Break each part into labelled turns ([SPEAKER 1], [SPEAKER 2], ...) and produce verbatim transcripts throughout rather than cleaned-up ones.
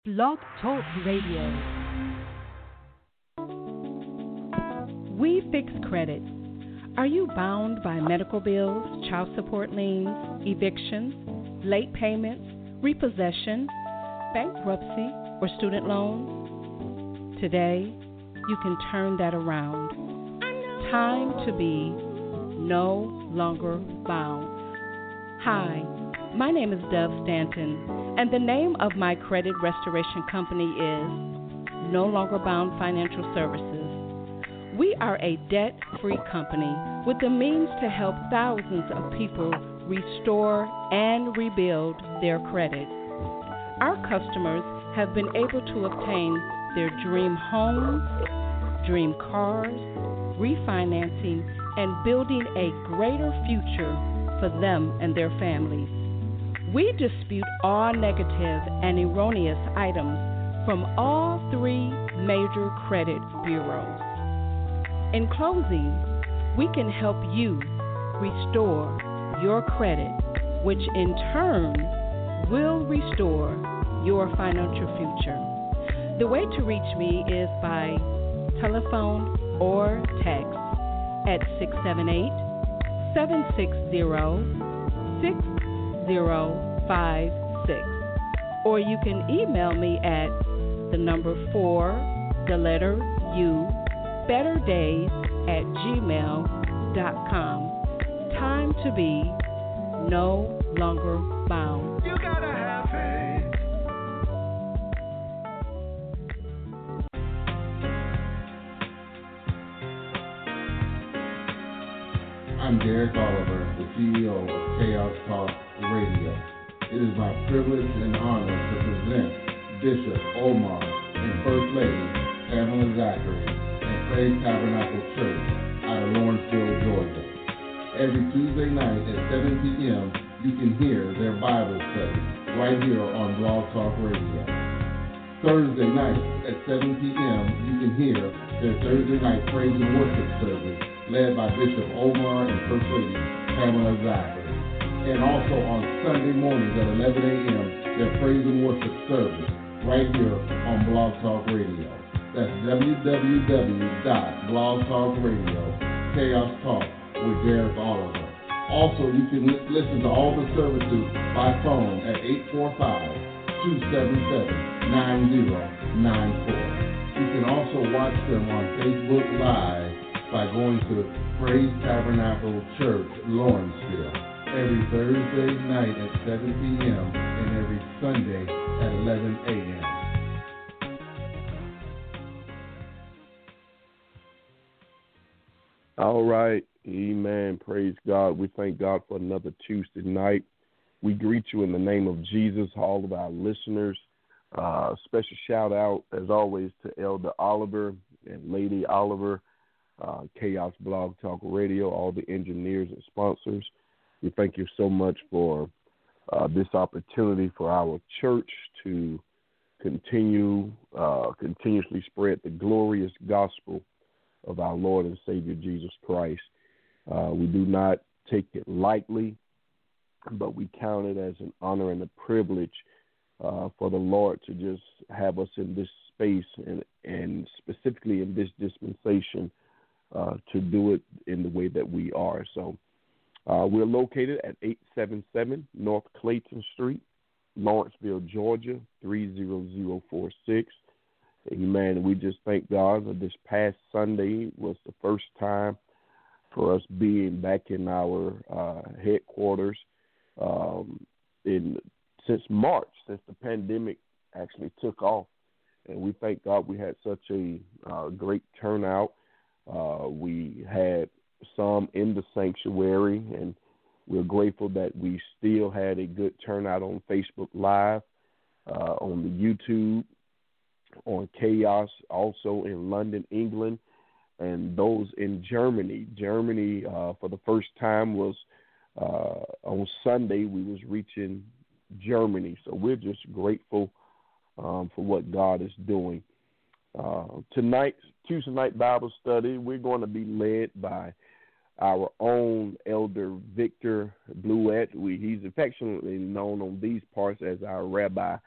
[SPEAKER 1] Blog Talk Radio. We fix credit. Are you bound by medical bills, child support liens, evictions, late payments, repossession, bankruptcy, or student loans? Today, you can turn that around. Time to be no longer bound. Hi, my name is Dove Stanton, and the name of my credit restoration company is No Longer Bound Financial Services. We are a debt-free company with the means to help thousands of people restore and rebuild their credit. Our customers have been able to obtain their dream homes, dream cars, refinancing, and building a greater future for them and their families. We dispute all negative and erroneous items from all three major credit bureaus. In closing, we can help you restore your credit, which in turn will restore your financial future. The way to reach me is by telephone or text at six seven eight, seven six zero, six zero five six. Or you can email me at the number four, the letter U, better days at gmail dot com. Time to be no longer bound. You gotta have faith.
[SPEAKER 2] I'm Derek Oliver, the C E O of Chaos Talk Radio. It is my privilege and honor to present Bishop Omar and First Lady Pamela Zachary and Praise Tabernacle Church out of Lawrenceville, Georgia. Every Tuesday night at seven p.m., you can hear their Bible study right here on Blog Talk Radio. Thursday night at seven p.m., you can hear their Thursday night praise and worship service led by Bishop Omar and First Lady Pamela Zachary. And also on Sunday mornings at eleven a.m., their praise and worship service right here on Blog Talk Radio. That's w w w dot blog talk radio Chaos Talk with Derek Oliver. Also, you can li- listen to all the services by phone at eight four five, two seven seven, nine zero nine four. You can also watch them on Facebook Live by going to Praise Tabernacle Church, Lawrenceville, every Thursday night at seven p.m. and every Sunday at eleven a.m.
[SPEAKER 3] All right. Amen. Praise God. We thank God for another Tuesday night. We greet you in the name of Jesus, all of our listeners. Uh, special shout out, as always, to Elder Oliver and Lady Oliver, uh, Chaos Blog Talk Radio, all the engineers and sponsors. We thank you so much for uh, this opportunity for our church to continue, uh, continuously spread the glorious gospel of our Lord and Savior Jesus Christ. Uh, we do not take it lightly, but we count it as an honor and a privilege uh, for the Lord to just have us in this space and, and specifically in this dispensation uh, to do it in the way that we are. So uh, we're located at eight seven seven North Clayton Street, Lawrenceville, Georgia, three zero zero four six. Amen. We just thank God that this past Sunday was the first time for us being back in our uh, headquarters um, in since March, since the pandemic actually took off. And we thank God we had such a uh, great turnout. Uh, we had some in the sanctuary, and we're grateful that we still had a good turnout on Facebook Live, uh, on the YouTube, on Chaos, also in London, England, and those in Germany. Germany, uh, for the first time, was uh, on Sunday, we was reaching Germany. So we're just grateful um, for what God is doing. Uh, tonight, Tuesday night Bible study, we're going to be led by our own Elder Victor Bluett. We, he's affectionately known on these parts as our Rabbi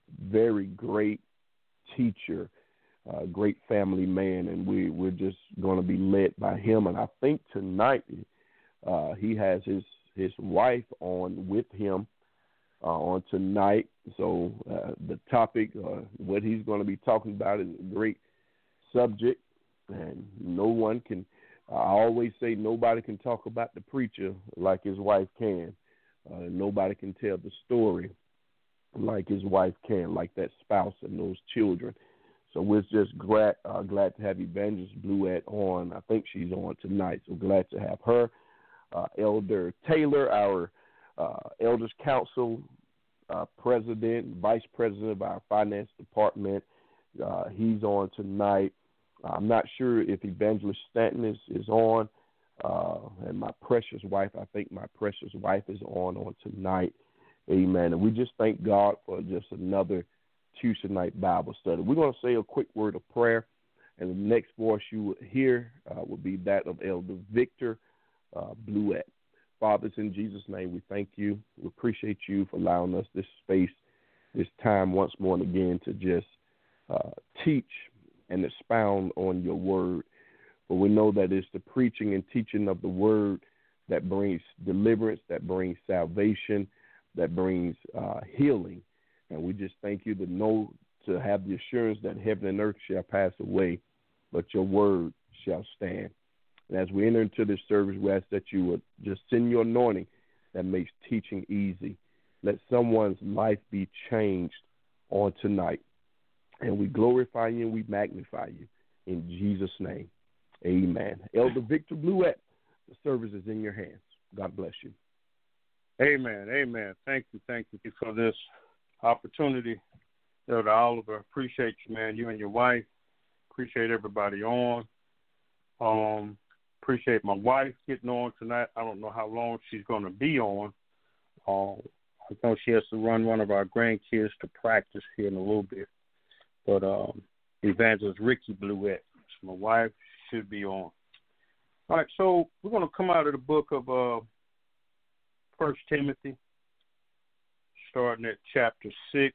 [SPEAKER 3] very great teacher, uh, great family man, and we, we're just going to be led by him. And I think tonight uh, he has his, his wife on with him uh, on tonight. So uh, the topic, uh, what he's going to be talking about is a great subject, and no one can, I always say nobody can talk about the preacher like his wife can. Uh, nobody can tell the story like his wife can, like that spouse and those children. So we're just glad uh, glad to have Evangelist Bluette on. I think she's on tonight, so glad to have her. Uh, Elder Taylor, our uh, Elders Council uh, president, vice president of our finance department, uh, he's on tonight. I'm not sure if Evangelist Stanton is, is on. Uh, and my precious wife, I think my precious wife is on on tonight. Amen. And we just thank God for just another Tuesday night Bible study. We're going to say a quick word of prayer, and the next voice you will hear uh, will be that of Elder Victor uh, Bluette. Fathers, in Jesus' name, we thank you. We appreciate you for allowing us this space, this time once more and again to just uh, teach and expound on your word. But we know that it's the preaching and teaching of the word that brings deliverance, that brings salvation, that brings uh, healing. And we just thank you to know, to have the assurance that heaven and earth shall pass away, but your word shall stand. And as we enter into this service, we ask that you would just send your anointing that makes teaching easy. Let someone's life be changed on tonight. And we glorify you and we magnify you in Jesus' name. Amen. Elder Victor Bluette, the service is in your hands. God bless you.
[SPEAKER 4] Amen. Amen. Thank you. Thank you for this opportunity. Elder Oliver, appreciate you, man. You and your wife. Appreciate everybody on. Um, appreciate my wife getting on tonight. I don't know how long she's going to be on. Um, I know she has to run one of our grandkids to practice here in a little bit. But um, Evangelist Ricky Bluette, my wife, should be on. All right, so we're going to come out of the book of uh, First Timothy, starting at chapter six.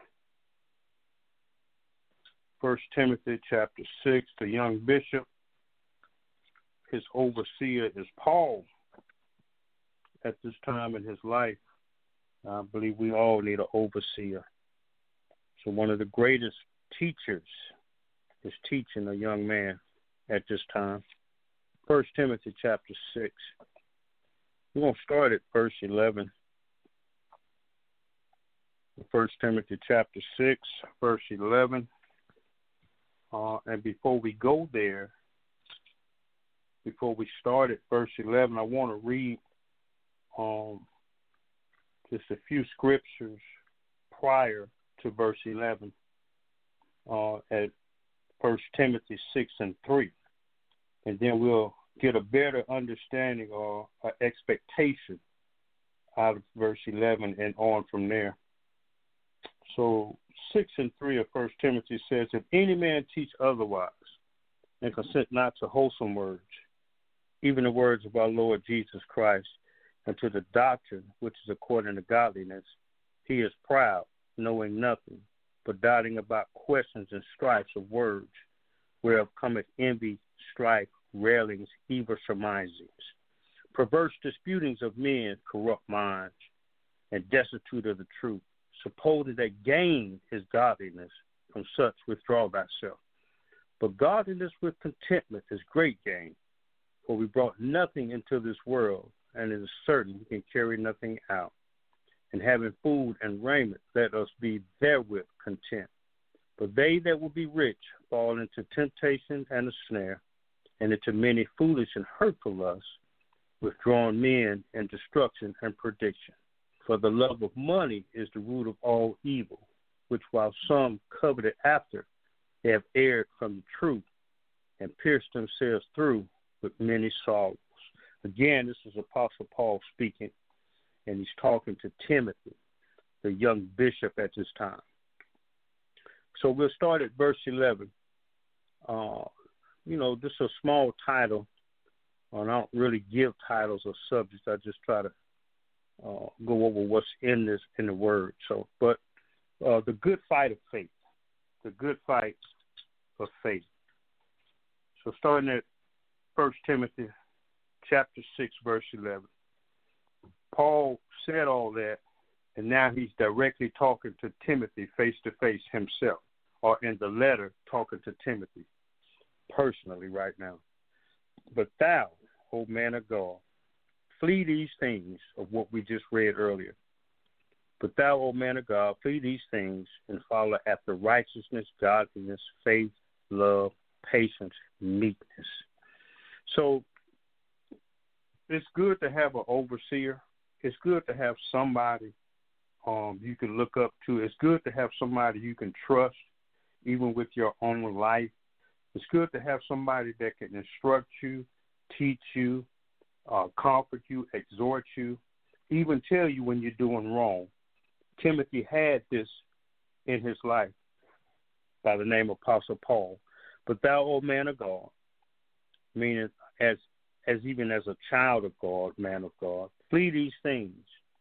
[SPEAKER 4] First Timothy chapter six, the young bishop, his overseer is Paul at this time in his life. I believe we all need an overseer. So one of the greatest teachers is teaching a young man at this time. First Timothy chapter six. We're going to start at verse eleven. First Timothy chapter six, verse eleven. Uh, and before we go there, before we start at verse eleven, I want to read um, just a few scriptures prior to verse eleven uh, at First Timothy six and three. And then we'll get a better understanding or uh, expectation out of verse eleven and on from there. So six and three of First Timothy says, if any man teach otherwise and consent not to wholesome words, even the words of our Lord Jesus Christ, and to the doctrine which is according to godliness, he is proud, knowing nothing, but doubting about questions and strifes of words, whereof cometh envy, strife, railings, evil surmisings, perverse disputings of men, corrupt minds, and destitute of the truth, supposing that gain is godliness. From such withdraw thyself. But godliness with contentment is great gain. For we brought nothing into this world, and it is certain we can carry nothing out. And having food and raiment, let us be therewith content. But they that will be rich fall into temptation and a snare, and into many foolish and hurtful lusts, withdrawing men and destruction and perdition. For the love of money is the root of all evil, which while some coveted after, they have erred from the truth, and pierced themselves through with many sorrows. Again, this is Apostle Paul speaking, and he's talking to Timothy, the young bishop at this time. So we'll start at verse eleven. Uh, you know, this is a small title, and I don't really give titles or subjects. I just try to uh, go over what's in this in the word. So, but uh, the good fight of faith. The good fight of faith. So starting at First Timothy chapter six, verse eleven. Paul said all that, and now he's directly talking to Timothy face to face himself, or in the letter talking to Timothy personally right now. But thou, O man of God, flee these things of what we just read earlier. But thou, O man of God, flee these things and follow after righteousness, godliness, faith, love, patience, meekness. So it's good to have an overseer. It's good to have somebody um, you can look up to. It's good to have somebody you can trust, even with your own life. It's good to have somebody that can instruct you, teach you, uh, comfort you, exhort you, even tell you when you're doing wrong. Timothy had this in his life by the name of Apostle Paul. But thou, O man of God, meaning as as even as a child of God, man of God, flee these things.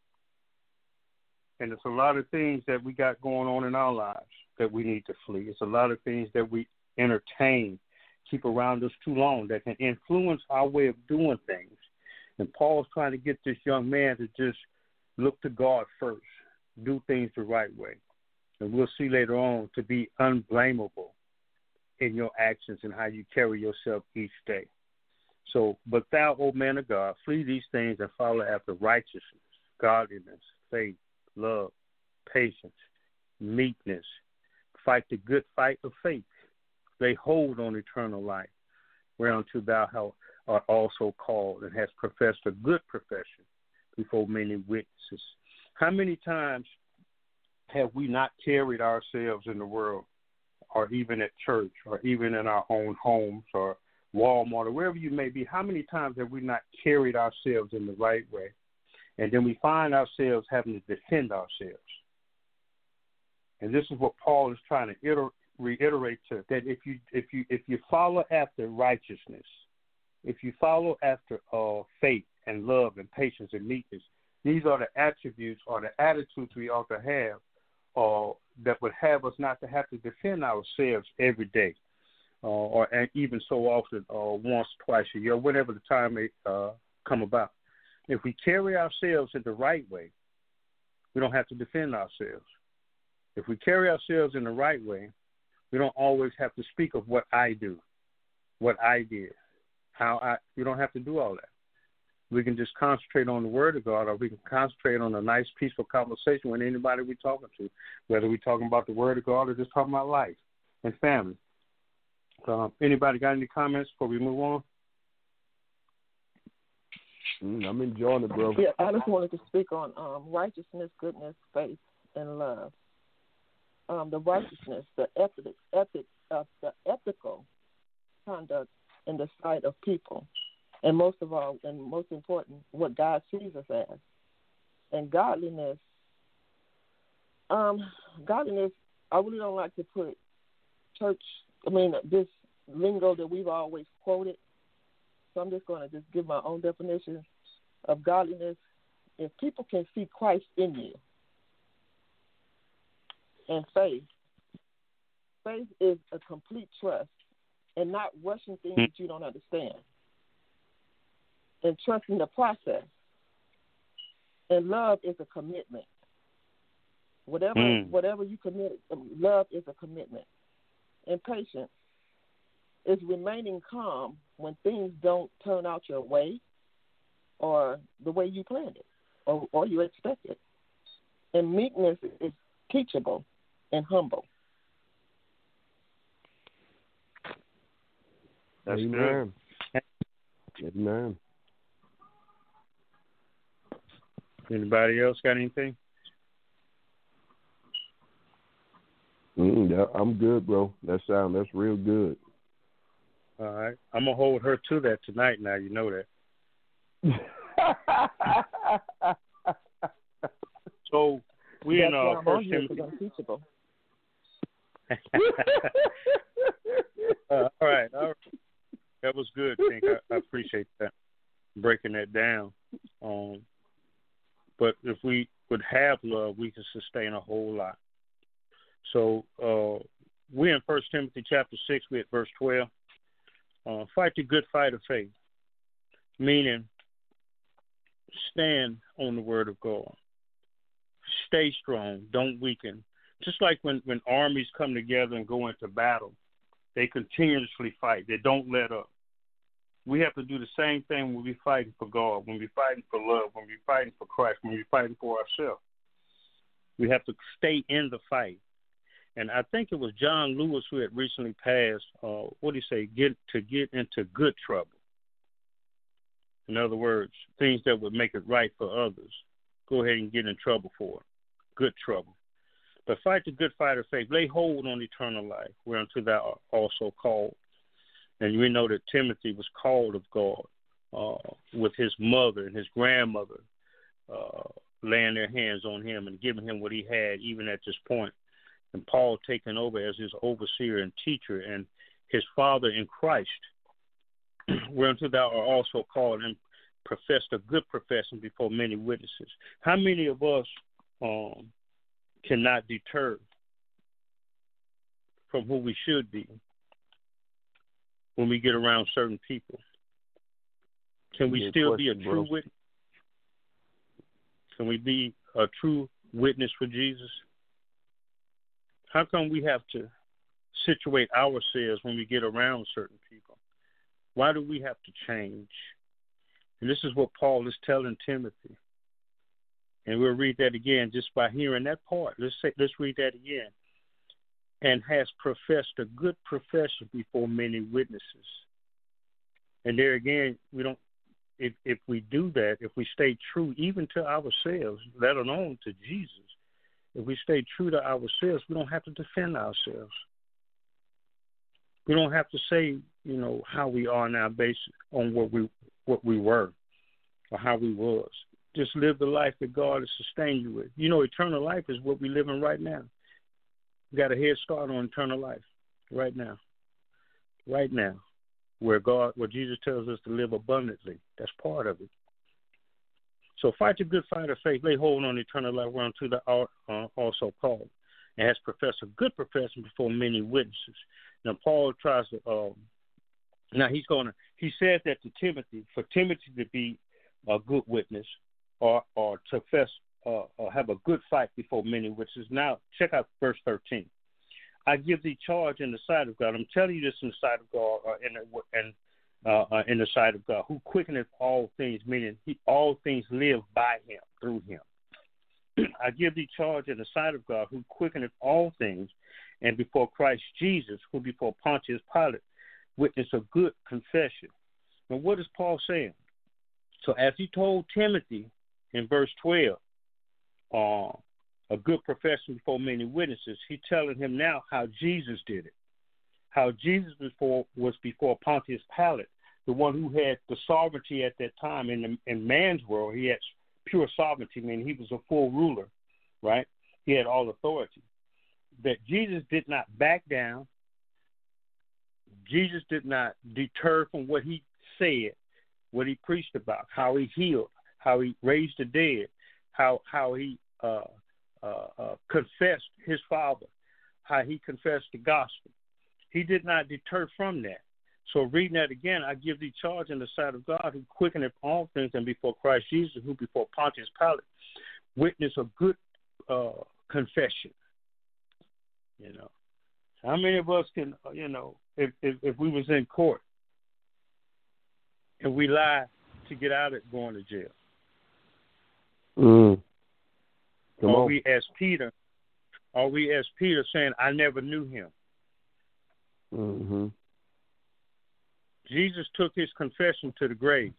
[SPEAKER 4] And it's a lot of things that we got going on in our lives that we need to flee. It's a lot of things that we entertain, keep around us too long, that can influence our way of doing things. And Paul's trying to get this young man to just look to God first, do things the right way. And we'll see later on to be unblameable in your actions and how you carry yourself each day. So, but thou, O man of God, flee these things and follow after righteousness, godliness, faith, love, patience, meekness. Fight the good fight of faith. Lay hold on eternal life, whereunto thou art also called and hast professed a good profession before many witnesses. How many times have we not carried ourselves in the world, or even at church, or even in our own homes, or Walmart, or wherever you may be? How many times have we not carried ourselves in the right way? And then we find ourselves having to defend ourselves. And this is what Paul is trying to iter- reiterate to, that if you if you if you follow after righteousness, if you follow after uh, faith and love and patience and meekness, these are the attributes or the attitudes we ought to have, uh, that would have us not to have to defend ourselves every day, uh, or and even so often, uh, once, twice a year, whenever the time may uh, come about. If we carry ourselves in the right way, we don't have to defend ourselves. If we carry ourselves in the right way, we don't always have to speak of what I do, what I did, how I. We don't have to do all that. We can just concentrate on the Word of God, or we can concentrate on a nice, peaceful conversation with anybody we're talking to, whether we're talking about the Word of God or just talking about life and family. Um, anybody got any comments before we move on?
[SPEAKER 3] Mm, I'm enjoying it, bro.
[SPEAKER 5] Yeah, I just wanted to speak on um, righteousness, goodness, faith, and love. Um, the righteousness, the ethics, ethics, uh, the ethical conduct in the sight of people, and most of all, and most important, what God sees us as. And godliness, um, godliness, I really don't like to put church, I mean, this lingo that we've always quoted, so I'm just going to just give my own definition of godliness. If people can see Christ in you, and faith, faith is a complete trust and not rushing things that you don't understand, and trusting the process. And love is a commitment. Whatever mm. whatever you commit, love is a commitment. And patience is remaining calm when things don't turn out your way or the way you planned it or, or you expected. And meekness is teachable and humble.
[SPEAKER 4] That's
[SPEAKER 3] Amen.
[SPEAKER 4] Good.
[SPEAKER 3] Amen.
[SPEAKER 4] Anybody else got anything?
[SPEAKER 3] Mm, yeah, I'm good, bro. That sound that's real good.
[SPEAKER 4] All right, I'm gonna hold her to that tonight. Now you know that. So we in uh, First Timothy. uh, all right, all right. That was good, Tink. I, I appreciate that, breaking that down. Um, but if we would have love, we can sustain a whole lot. So uh, we're in First Timothy chapter six, we're at verse twelve. Uh, fight the good fight of faith, meaning stand on the word of God. Stay strong. Don't weaken. Just like when, when armies come together and go into battle, they continuously fight. They don't let up. We have to do the same thing when we're fighting for God, when we're fighting for love, when we're fighting for Christ, when we're fighting for ourselves. We have to stay in the fight. And I think it was John Lewis who had recently passed, uh, what do you say, get to get into good trouble. In other words, things that would make it right for others. Go ahead and get in trouble for it. Good trouble. But fight the good fight of faith. Lay hold on eternal life, whereunto thou art also called. And we know that Timothy was called of God uh, with his mother and his grandmother uh, laying their hands on him and giving him what he had even at this point. And Paul taking over as his overseer and teacher and his father in Christ, whereunto thou art also called, and professed a good profession before many witnesses. How many of us um, cannot deter from who we should be when we get around certain people? Can we
[SPEAKER 3] Good
[SPEAKER 4] still
[SPEAKER 3] question,
[SPEAKER 4] be a true
[SPEAKER 3] bro.
[SPEAKER 4] witness? Can we be a true witness for Jesus? How come we have to situate ourselves when we get around certain people? Why do we have to change? And this is what Paul is telling Timothy. And we'll read that again just by hearing that part. Let's say, let's read that again. And has professed a good profession before many witnesses. And there again, we don't. If if we do that, if we stay true even to ourselves, let alone to Jesus, if we stay true to ourselves, we don't have to defend ourselves. We don't have to say, you know, how we are now based on what we what we were or how we was. Just live the life that God has sustained you with. You know, eternal life is what we live in right now. We got a head start on eternal life right now. Right now. Where God, where Jesus tells us to live abundantly. That's part of it. So fight the good fight of faith. Lay hold on eternal life whereunto thou art uh, also called. And has professed a good profession before many witnesses. Now, Paul tries to, um, now he's going to, he says that to Timothy, for Timothy to be a good witness or, or to fess, uh, uh, have a good fight before many witnesses. Now, check out verse thirteen. I give thee charge in the sight of God. I'm telling you this in the sight of God, or in the, and, uh, uh, in the sight of God, who quickeneth all things, meaning he, all things live by him, through him. I give thee charge in the sight of God, who quickeneth all things, and before Christ Jesus, who before Pontius Pilate witnessed a good confession. Now, what is Paul saying? So as he told Timothy in verse twelve, uh, a good profession before many witnesses, he's telling him now how Jesus did it. How Jesus before was before Pontius Pilate, the one who had the sovereignty at that time. In, the, in man's world, he had pure sovereignty, meaning he was a full ruler, right? He had all authority. That Jesus did not back down. Jesus did not deter from what he said, what he preached about, how he healed, how he raised the dead, how how he uh, uh, uh, confessed his Father, how he confessed the gospel. He did not deter from that. So reading that again, I give thee charge in the sight of God, who quickeneth all things, and before Christ Jesus, who before Pontius Pilate witnessed a good uh, confession. You know, how many of us can, you know, if, if if we was in court and we lie to get out of going to jail?
[SPEAKER 3] Mm. Come
[SPEAKER 4] are
[SPEAKER 3] on.
[SPEAKER 4] we as Peter? Are we as Peter saying, "I never knew him"?
[SPEAKER 3] Mm-hmm.
[SPEAKER 4] Jesus took his confession to the grave.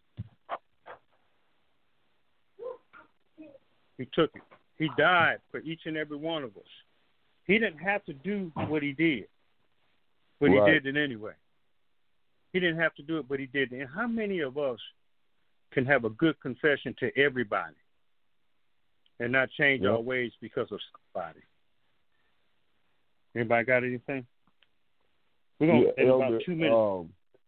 [SPEAKER 4] He took it. He died for each and every one of us. He didn't have to do what he did, but right. He did it anyway. He didn't have to do it, but he did it. And how many of us can have a good confession to everybody and not change yep. our ways because of somebody? Anybody got anything? We're going to,
[SPEAKER 3] yeah,
[SPEAKER 4] in
[SPEAKER 3] Elder,
[SPEAKER 4] about two minutes.
[SPEAKER 3] Um,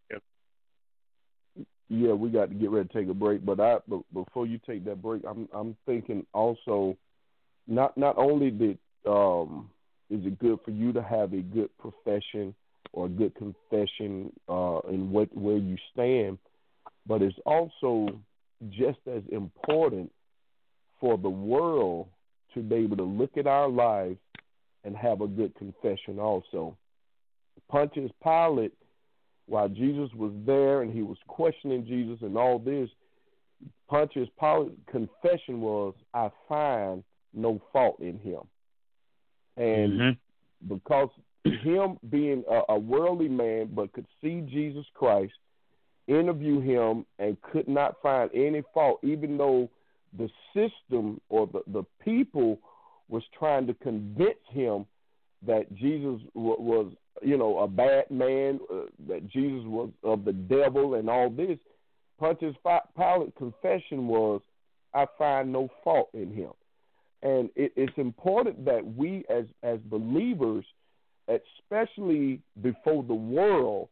[SPEAKER 3] yeah, we got to get ready to take a break. But I, but before you take that break, I'm I'm thinking also, not not only did um, is it good for you to have a good profession or a good confession uh, in what where you stand? But it's also just as important for the world to be able to look at our lives and have a good confession also. Pontius Pilate, while Jesus was there and he was questioning Jesus and all this, Pontius Pilate's confession was, I find no fault in him. And mm-hmm. because him being a, a worldly man but could see Jesus Christ, interview him, and could not find any fault, even though the system or the, the people was trying to convince him that Jesus w- was, you know, a bad man, uh, that Jesus was of the devil and all this. Pontius Pilate's confession was, I find no fault in him. And it, it's important that we as, as believers, especially before the world,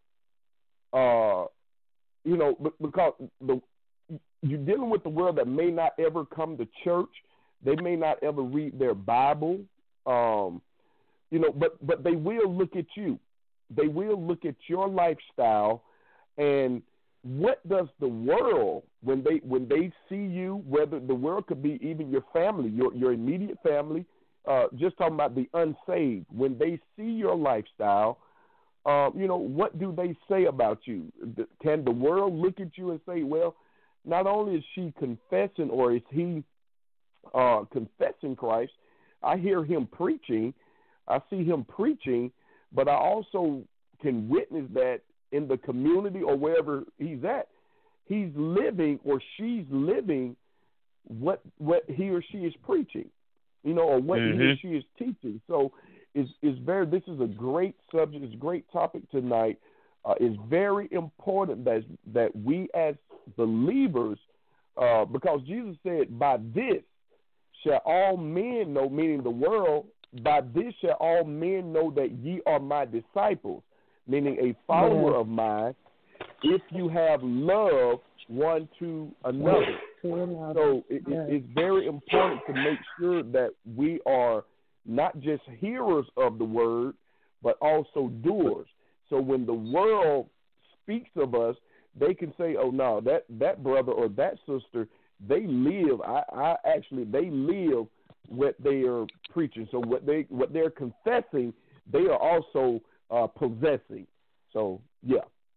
[SPEAKER 3] uh, you know, because the, you're dealing with the world that may not ever come to church. They may not ever read their Bible, um, you know, but, but they will look at you. They will look at your lifestyle, and what does the world, when they when they see you, whether the world could be even your family, your, your immediate family, uh, just talking about the unsaved, when they see your lifestyle, uh, you know, what do they say about you? Can the world look at you and say, well, not only is she confessing or is he uh, confessing Christ, I hear him preaching, I see him preaching, but I also can witness that in the community or wherever he's at, he's living or she's living what what he or she is preaching, you know, or what mm-hmm. he or she is teaching. So it's, it's very, this is a great subject, it's a great topic tonight. Uh, it's very important that that we as believers, uh, because Jesus said, by this shall all men know, meaning the world, by this shall all men know that ye are my disciples, meaning a follower yeah. of mine, if you have love one to another. So it, it, it's very important to make sure that we are not just hearers of the word, but also doers. So when the world speaks of us, they can say, oh, no, that, that brother or that sister, they live, I, I actually, they live what they are preaching. So what, they, what they're confessing, they are also uh, possessing. So, yeah.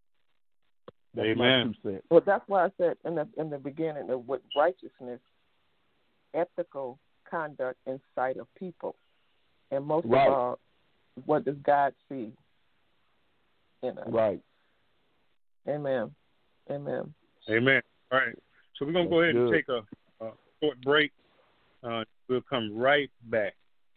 [SPEAKER 3] That's
[SPEAKER 4] Amen.
[SPEAKER 3] my two cents.
[SPEAKER 5] Well, that's why I said in the, in the beginning that with righteousness, ethical conduct in sight of people. And most right. of all, what does God see in us?
[SPEAKER 3] Right.
[SPEAKER 5] Amen. Amen.
[SPEAKER 4] Amen. All right. So we're going to go ahead and take a, a short break. Uh, we'll come right back.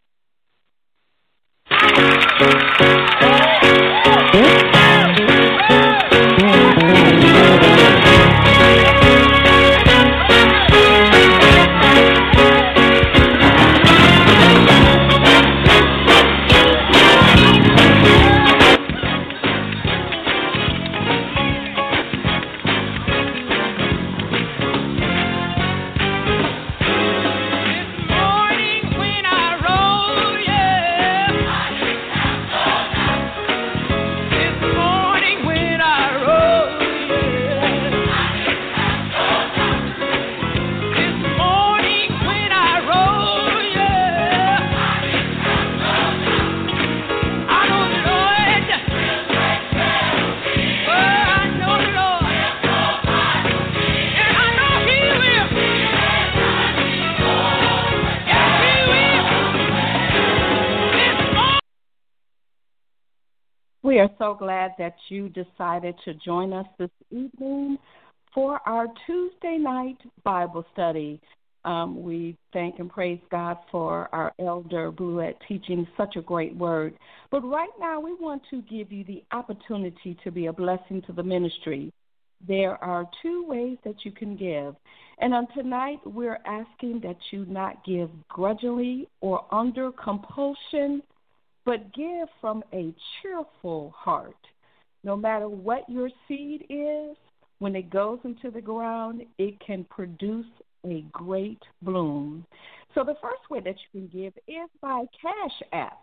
[SPEAKER 1] We are so glad that you decided to join us this evening for our Tuesday night Bible study. Um, we thank and praise God for our elder Bluette teaching such a great word. But right now we want to give you the opportunity to be a blessing to the ministry. There are two ways that you can give. And on tonight we're asking that you not give grudgingly or under compulsion, but give from a cheerful heart. No matter what your seed is, when it goes into the ground, it can produce a great bloom. So the first way that you can give is by Cash App.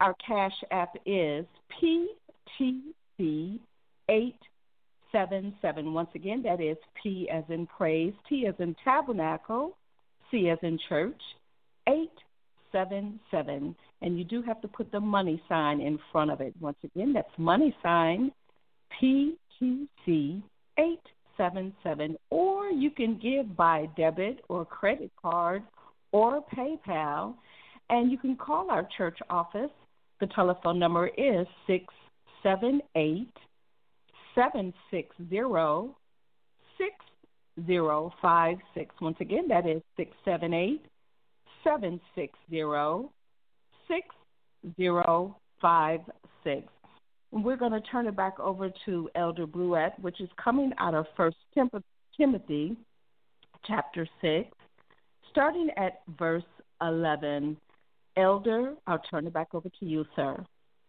[SPEAKER 1] our Cash App is P T C eight seven seven. Once again, that is P as in praise, T as in tabernacle, C as in church, eight seven seven. And you do have to put the money sign in front of it. Once again, that's money sign P T C eight seven seven. Or you can give by debit or credit card or PayPal. And you can call our church office. The telephone number is six seven eight, seven six zero, six zero five six. Once again, that is six seven eight, seven six zero, six zero five six. We're going to turn it back over to Elder Bluette, which is coming out of First Timothy chapter six, starting at verse eleven. Elder, I'll turn it back over to you, sir.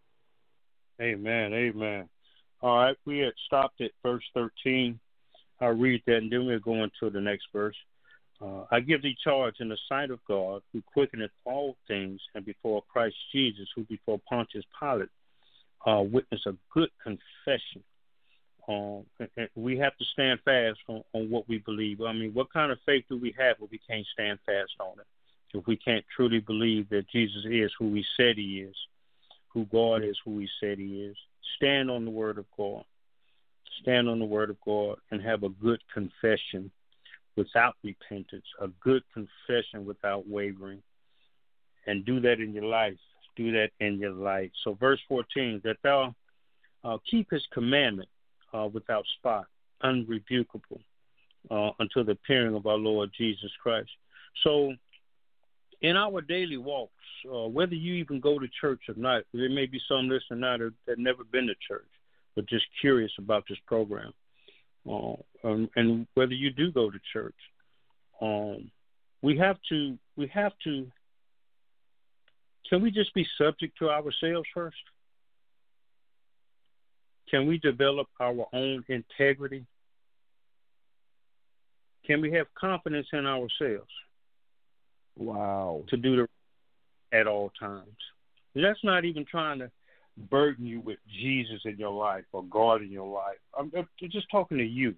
[SPEAKER 4] Amen, amen. All right, we had stopped at verse thirteen. I'll read that, and then we'll go into the next verse. Uh, I give thee charge in the sight of God, who quickeneth all things, and before Christ Jesus, who before Pontius Pilate uh, witnessed a good confession. Um, and we have to stand fast on, on what we believe. I mean, what kind of faith do we have if we can't stand fast on it? If we can't truly believe that Jesus is who he said he is, who God is who he said he is, stand on the word of God. Stand on the word of God and have a good confession without repentance, a good confession without wavering, and do that in your life. Do that in your life. So verse fourteen, that thou uh, keep his commandment uh, without spot, unrebukable, uh, until the appearing of our Lord Jesus Christ. So in our daily walks, uh, whether you even go to church or not, there may be some listening now that have never been to church, but just curious about this program. Uh, um, and whether you do go to church, um, we have to, we have to, can we just be subject to ourselves first? Can we develop our own integrity? Can we have confidence in ourselves?
[SPEAKER 3] Wow.
[SPEAKER 4] To do the at all times. That's not even trying to burden you with Jesus in your life or God in your life. I'm just talking to you.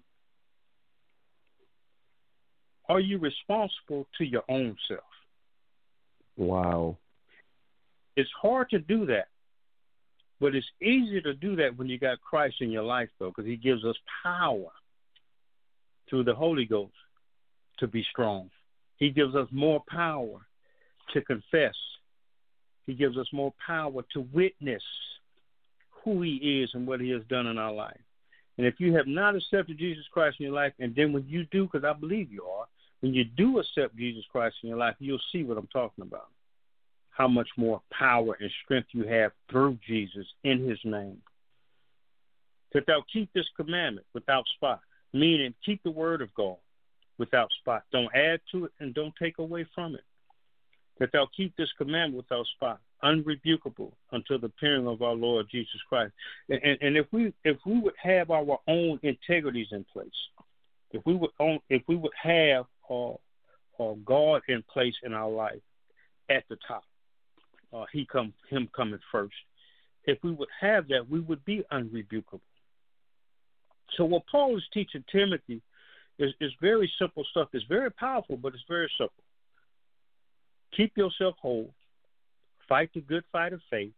[SPEAKER 4] Are you responsible to your own self?
[SPEAKER 3] Wow.
[SPEAKER 4] It's hard to do that, but it's easier to do that when you got Christ in your life, though, because he gives us power through the Holy Ghost to be strong. He gives us more power to confess. He gives us more power to witness who he is and what he has done in our life. And if you have not accepted Jesus Christ in your life, and then when you do, because I believe you are, when you do accept Jesus Christ in your life, you'll see what I'm talking about. How much more power and strength you have through Jesus in his name. That thou keep this commandment without spot, meaning keep the word of God without spot. Don't add to it and don't take away from it. That thou keep this commandment without spot, unrebukable until the appearing of our Lord Jesus Christ. And, and, and if we if we would have our own integrities in place, if we would own, if we would have uh, uh, God in place in our life at the top, uh, he come him coming first. If we would have that, we would be unrebukable. So what Paul is teaching Timothy is, is very simple stuff. It's very powerful, but it's very simple. Keep yourself whole. Fight the good fight of faith.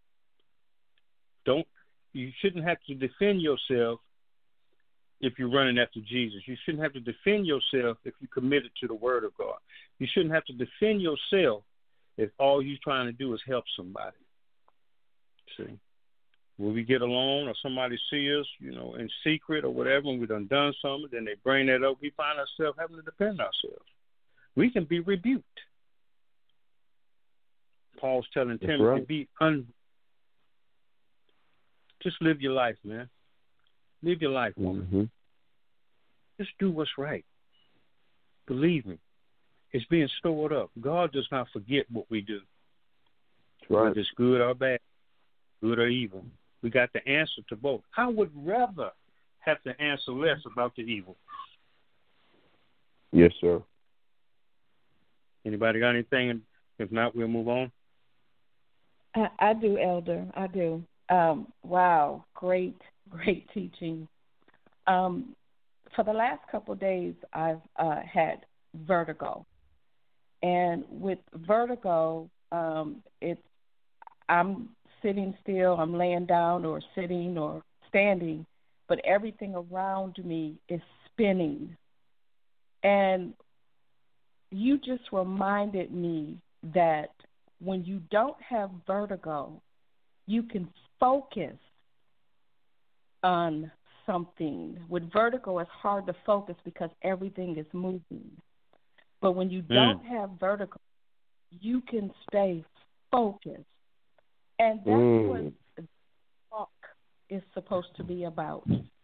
[SPEAKER 4] Don't you shouldn't have to defend yourself if you're running after Jesus. You shouldn't have to defend yourself if you're committed to the Word of God. You shouldn't have to defend yourself if all you're trying to do is help somebody. See? When we get alone or somebody see us, you know, in secret or whatever, and we done done something, then they bring that up, we find ourselves having to defend ourselves. We can be rebuked. Paul's telling
[SPEAKER 3] That's
[SPEAKER 4] Timothy,
[SPEAKER 3] right.
[SPEAKER 4] be un. Just live your life, man. Live your life, woman.
[SPEAKER 3] Mm-hmm.
[SPEAKER 4] Just do what's right. Believe me, it's being stored up. God does not forget what we do.
[SPEAKER 3] That's right.
[SPEAKER 4] Whether it's good or bad, good or evil. We got the answer to both. I would rather have to answer less about the evil.
[SPEAKER 3] Yes, sir.
[SPEAKER 4] Anybody got anything? If not, we'll move on.
[SPEAKER 1] I, I do, Elder. I do. Um, wow, great, great teaching. Um, for the last couple of days, I've uh, had vertigo, and with vertigo, um, it's I'm sitting still, I'm laying down, or sitting, or standing, but everything around me is spinning. And you just reminded me that when you don't have vertigo, you can focus on something. With vertigo, it's hard to focus because everything is moving. But when you don't mm. have vertigo, you can stay focused. And that's mm. what walk is supposed to be about.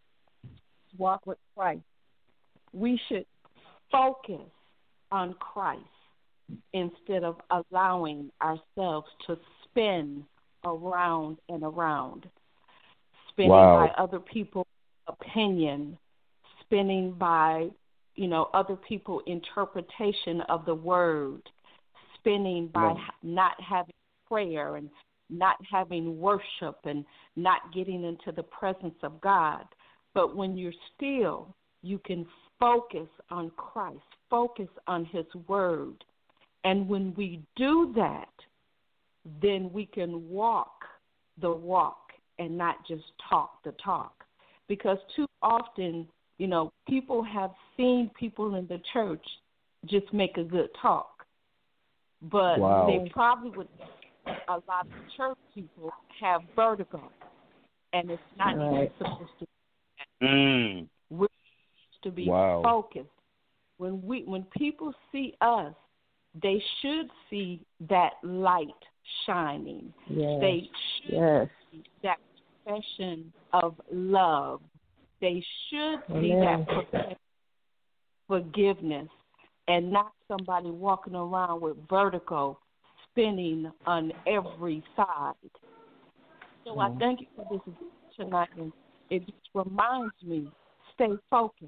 [SPEAKER 1] Walk with Christ. We should focus on Christ instead of allowing ourselves to spin around and around, spinning wow. by other people's opinion, spinning by, you know, other people's interpretation of the word, spinning by wow. not having prayer and not having worship and not getting into the presence of God. But when you're still, you can focus on Christ, focus on his word. And when we do that, then we can walk the walk and not just talk the talk. Because too often, you know, people have seen people in the church just make a good talk. But wow. they probably would, a lot of church people have vertigo. And it's not right. even supposed to be.
[SPEAKER 4] Mm.
[SPEAKER 1] We're supposed to be wow. focused. When we, when people see us, they should see that light shining.
[SPEAKER 5] Yes.
[SPEAKER 1] They should
[SPEAKER 5] yes.
[SPEAKER 1] see that expression of love. They should see
[SPEAKER 5] Amen.
[SPEAKER 1] that forgiveness, and not somebody walking around with vertigo, spinning on every side. So mm-hmm. I thank you for this tonight, and it just reminds me, stay focused.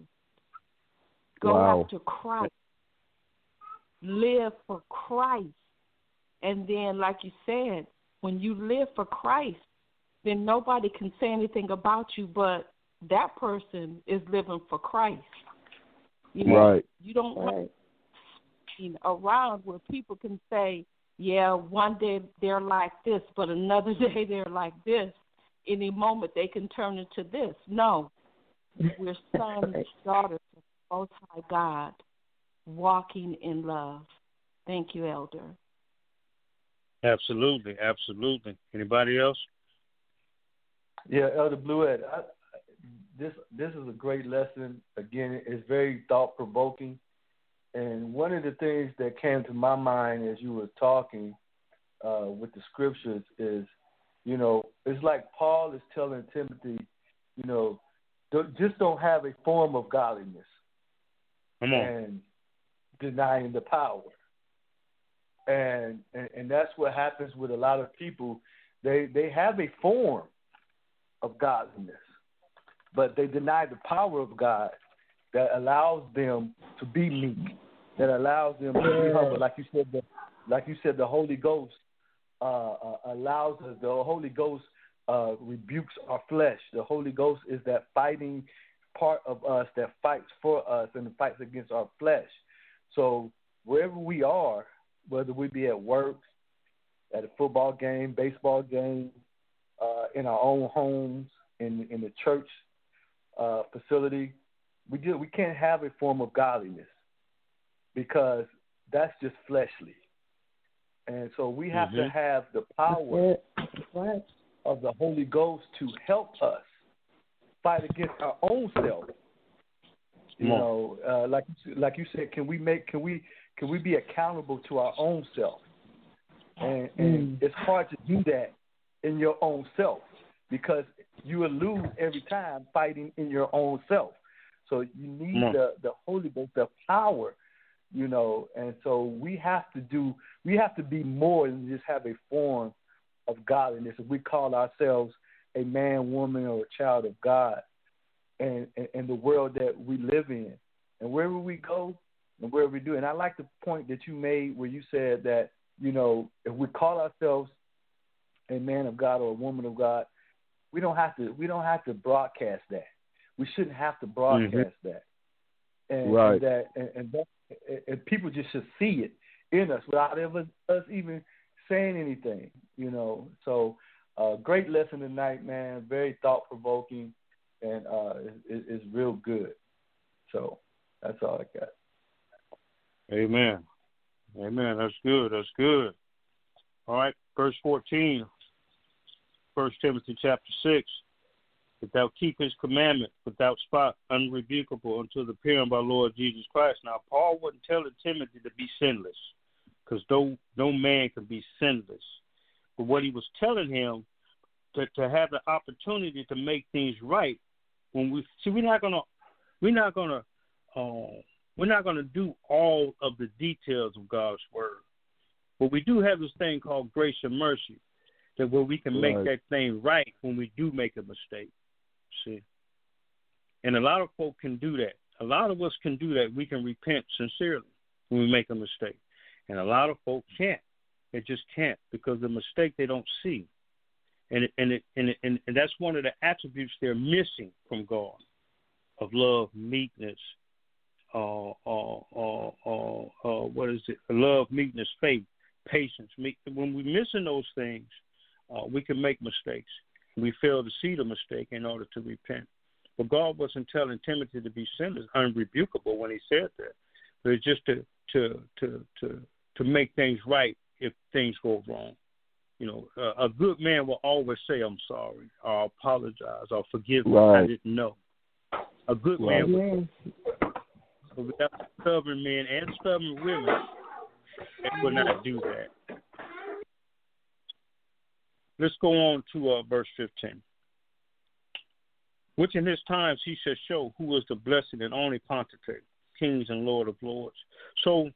[SPEAKER 1] Go
[SPEAKER 3] wow.
[SPEAKER 1] after Christ. Live for Christ. And then, like you said, when you live for Christ, then nobody can say anything about you, but that person is living for Christ. You know,
[SPEAKER 3] right.
[SPEAKER 1] you don't right. want to be around where people can say, yeah, one day they're like this, but another day they're like this. Any moment they can turn into this. No. We're sons, right. daughters of the Most High God, walking in love. Thank you, Elder.
[SPEAKER 4] Absolutely, absolutely. Anybody else?
[SPEAKER 6] Yeah, Elder Bluette, I, this this is a great lesson. Again, it's very thought provoking, and one of the things that came to my mind as you were talking uh, with the scriptures is, you know, it's like Paul is telling Timothy, you know, don't, just don't have a form of godliness.
[SPEAKER 4] Come on.
[SPEAKER 6] And denying the power. And, and and that's what happens with a lot of people. They they have a form of godliness, but they deny the power of God that allows them to be meek, that allows them to be humble. Like you said, the, like you said, the Holy Ghost uh, uh, allows us. The Holy Ghost uh, rebukes our flesh. The Holy Ghost is that fighting part of us that fights for us and fights against our flesh. So wherever we are, whether we be at work, at a football game, baseball game, uh, in our own homes, in in the church uh, facility, we do, we can't have a form of godliness because that's just fleshly. And so we have mm-hmm. to have the power
[SPEAKER 5] right.
[SPEAKER 6] of the Holy Ghost to help us fight against our own self. You know, uh, like like you said, can we make can we can we be accountable to our own self? And, and mm. it's hard to do that in your own self because you will lose every time fighting in your own self. So you need the, the Holy Ghost, the power, you know. And so we have to do we have to be more than just have a form of godliness. If we call ourselves a man, woman, or a child of God. And, and, and the world that we live in. And wherever we go and wherever we do. And I like the point that you made where you said that, you know, if we call ourselves a man of God or a woman of God, we don't have to we don't have to broadcast that. We shouldn't have to broadcast mm-hmm. that. And,
[SPEAKER 3] right.
[SPEAKER 6] and that and, and that and people just should see it in us without ever us even saying anything, you know. So uh, great lesson tonight, man. Very thought provoking, and uh, it, it's real good. So that's all I got.
[SPEAKER 4] Amen. Amen. That's good. That's good. All right, verse fourteen, First Timothy chapter six. If thou keep his commandment without spot, unrebukable until the appearing of our Lord Jesus Christ. Now, Paul wasn't telling Timothy to be sinless, because no, no man can be sinless. But what he was telling him, to, to have the opportunity to make things right, when we see, we're not gonna, we're not gonna, uh, we're not gonna do all of the details of God's word. But we do have this thing called grace and mercy, that where we can make right. that thing right when we do make a mistake. See, and a lot of folk can do that. A lot of us can do that. We can repent sincerely when we make a mistake, and a lot of folk can't. They just can't, because the mistake they don't see, and it, and it, and it, and, and that's one of the attributes they're missing from God, of love, meekness, uh, uh, uh, uh, uh, what is it? Love, meekness, faith, patience. Meek. When we're missing those things, uh, we can make mistakes. We fail to see the mistake in order to repent. But God wasn't telling Timothy to be sinless, unrebukable when he said that. But it's just to to to to to make things right if things go wrong. You know, uh, a good man will always say, "I'm sorry," or apologize, or "Forgive me, right. I didn't know." A good right. man will. But without stubborn men and stubborn women, they will not do that. Let's go on to uh, verse fifteen. Which in his times he shall show who is the blessed and only Pontifex, kings and Lord of lords. So,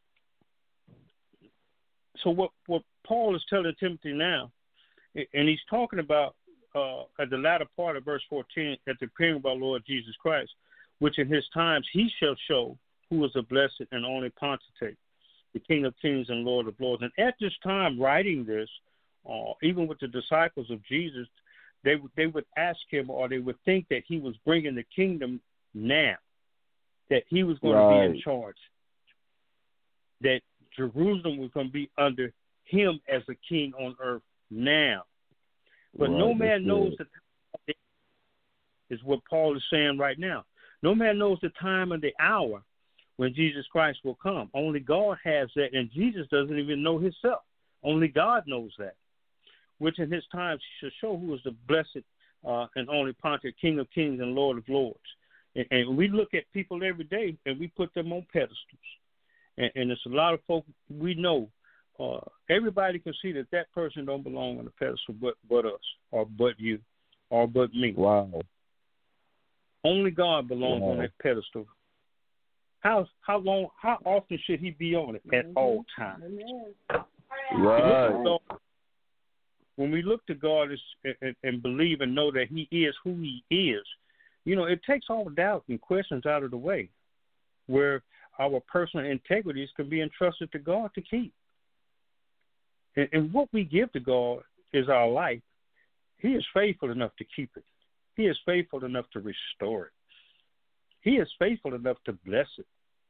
[SPEAKER 4] so what, what Paul is telling Timothy now, and he's talking about uh, at the latter part of verse fourteen, at the appearing of our Lord Jesus Christ, which in his times he shall show who is the blessed and only Pontifex, the King of kings and Lord of lords. And at this time, writing this, Uh, even with the disciples of Jesus, they they would ask him, or they would think that he was bringing the kingdom now, that he was going right. to be in charge, that Jerusalem was going to be under him as a king on earth now. But right, no man knows the time, is what Paul is saying right now. No man knows the time and the hour when Jesus Christ will come. Only God has that, and Jesus doesn't even know himself. Only God knows that. Which in his times shall show who is the blessed uh, and only Pontifex, King of kings and Lord of lords. And, and we look at people every day, and we put them on pedestals. And, and there's a lot of folk we know. Uh, everybody can see that that person don't belong on the pedestal but, but us, or but you, or but me.
[SPEAKER 3] Wow. Only God belongs wow. on that pedestal. How how long? How often should he be on it? At all times. Right.
[SPEAKER 4] When we look to God and, and believe and know that he is who he is, you know, it takes all doubt and questions out of the way, where our personal integrities can be entrusted to God to keep. And, and what we give to God is our life. He is faithful enough to keep it. He is faithful enough to restore it. He is faithful enough to bless it.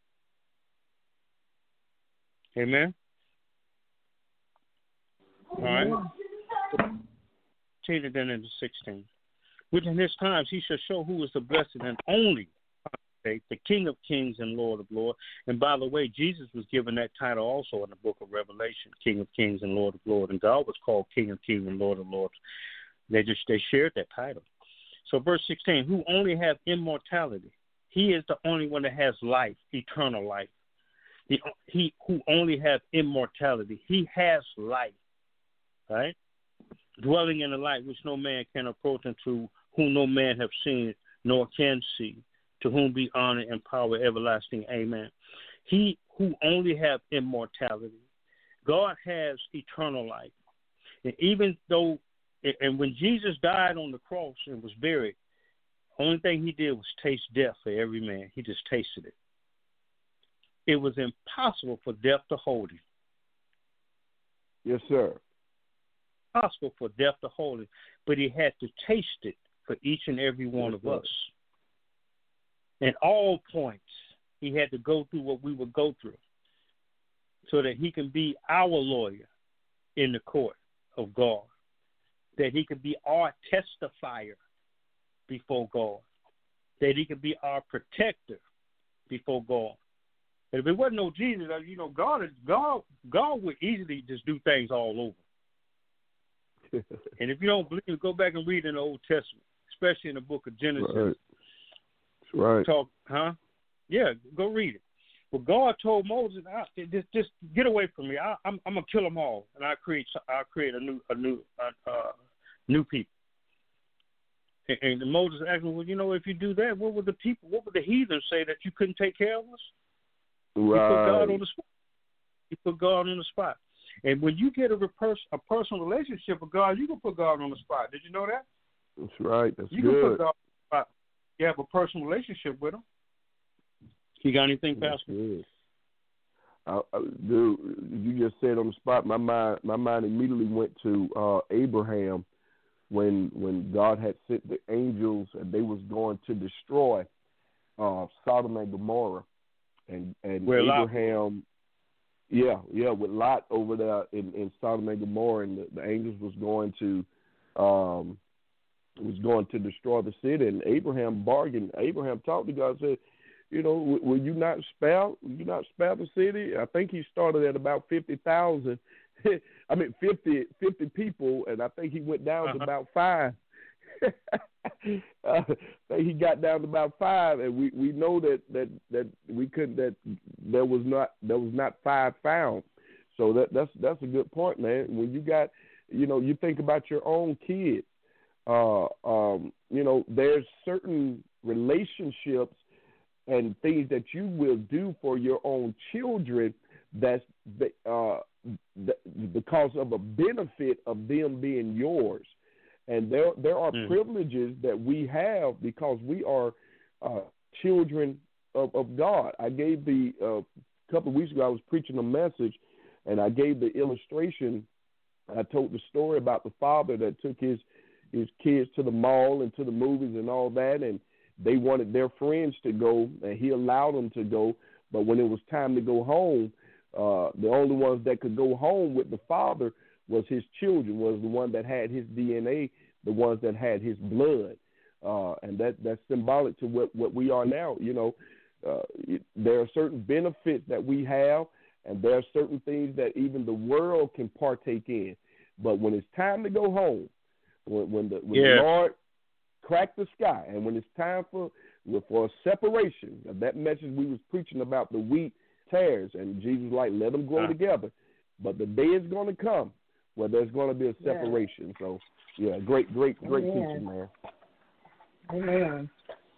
[SPEAKER 4] Amen? All right. Change it then into sixteen. Which in his times he shall show who is the blessed and only Pontifex, the King of kings and Lord of lords. And by the way, Jesus was given that title also in the book of Revelation, King of kings and Lord of lords. And God was called King of kings and Lord of lords. They just they shared that title. So verse sixteen, who only have immortality. He is the only one that has life, eternal life. He, he who only has immortality. He has life. Right? Dwelling in the light which no man can approach, unto whom no man have seen nor can see, to whom be honor and power everlasting. Amen. He who only have immortality. God has eternal life. And even though, and when Jesus died on the cross and was buried, only thing he did was taste death for every man. He just tasted it. It was impossible for death to hold him.
[SPEAKER 3] Yes, sir.
[SPEAKER 4] possible for death to hold it, but he had to taste it for each and every one
[SPEAKER 3] That's
[SPEAKER 4] of
[SPEAKER 3] right.
[SPEAKER 4] us. At all points, he had to go through what we would go through so that he can be our lawyer in the court of God, that he could be our testifier before God, that he could be our protector before God. And if it wasn't no Jesus, you know, God, God, God would easily just do things all over. And if you don't believe it, go back and read in the Old Testament, especially in the book of Genesis.
[SPEAKER 3] Right. That's right.
[SPEAKER 4] Talk, huh? Yeah, go read it. Well, God told Moses, "Just, just get away from me. I, I'm, I'm gonna kill them all, and I create, I create a new, a new, uh, uh, new people." And, and Moses asked him, "Well, you know, if you do that, what would the people, what would the heathens say that you couldn't take care of us?"
[SPEAKER 3] Right.
[SPEAKER 4] You put God on the spot. You put God on the spot. And when you get a, repers- a personal relationship with God, you can put God on the spot. Did you know that?
[SPEAKER 3] That's right. That's
[SPEAKER 4] you
[SPEAKER 3] good.
[SPEAKER 4] You can put God on the spot. You have a personal relationship with him. You got anything,
[SPEAKER 3] That's
[SPEAKER 4] Pastor?
[SPEAKER 3] good. I, I, dude, you just said on the spot. My mind, my mind immediately went to uh, Abraham when when God had sent the angels and they was going to destroy uh, Sodom and Gomorrah, and and
[SPEAKER 4] Where
[SPEAKER 3] Abraham, Lot? yeah, yeah, with Lot over there in, in Sodom and Gomorrah, and the, the angels was going to um, was going to destroy the city, and Abraham bargained. Abraham talked to God and said, you know, will you not spare, will you not spare the city? I think he started at about fifty thousand. I mean, fifty, fifty people, and I think he went down
[SPEAKER 4] uh-huh.
[SPEAKER 3] to about five. uh, I think he got down to about five, and we, we know that, that, that we couldn't, that there was not there was not five found. So that that's that's a good point, man. When you got, you know, you think about your own kids. Uh, um, you know, there's certain relationships and things that you will do for your own children that's uh, because of a benefit of them being yours. And there there are mm. privileges that we have because we are uh, children of, of God. I gave the, uh, a couple of weeks ago, I was preaching a message, and I gave the illustration. I told the story about the father that took his, his kids to the mall and to the movies and all that, and they wanted their friends to go, and he allowed them to go. But when it was time to go home, uh, the only ones that could go home with the father was his children, was the one that had his D N A, the ones that had his blood. Uh, and that, that's symbolic to what, what we are now. You know, uh, it, there are certain benefits that we have, and there are certain things that even the world can partake in. But when it's time to go home, when, when, the, when
[SPEAKER 4] yeah.
[SPEAKER 3] the Lord crack the sky, and when it's time for for a separation, that message we was preaching about the wheat tares, and Jesus like, let them grow uh. together. But the day is going to come where there's going to be a separation. Yeah. So, yeah, great, great, great
[SPEAKER 5] Amen.
[SPEAKER 3] teaching, man.
[SPEAKER 5] Amen.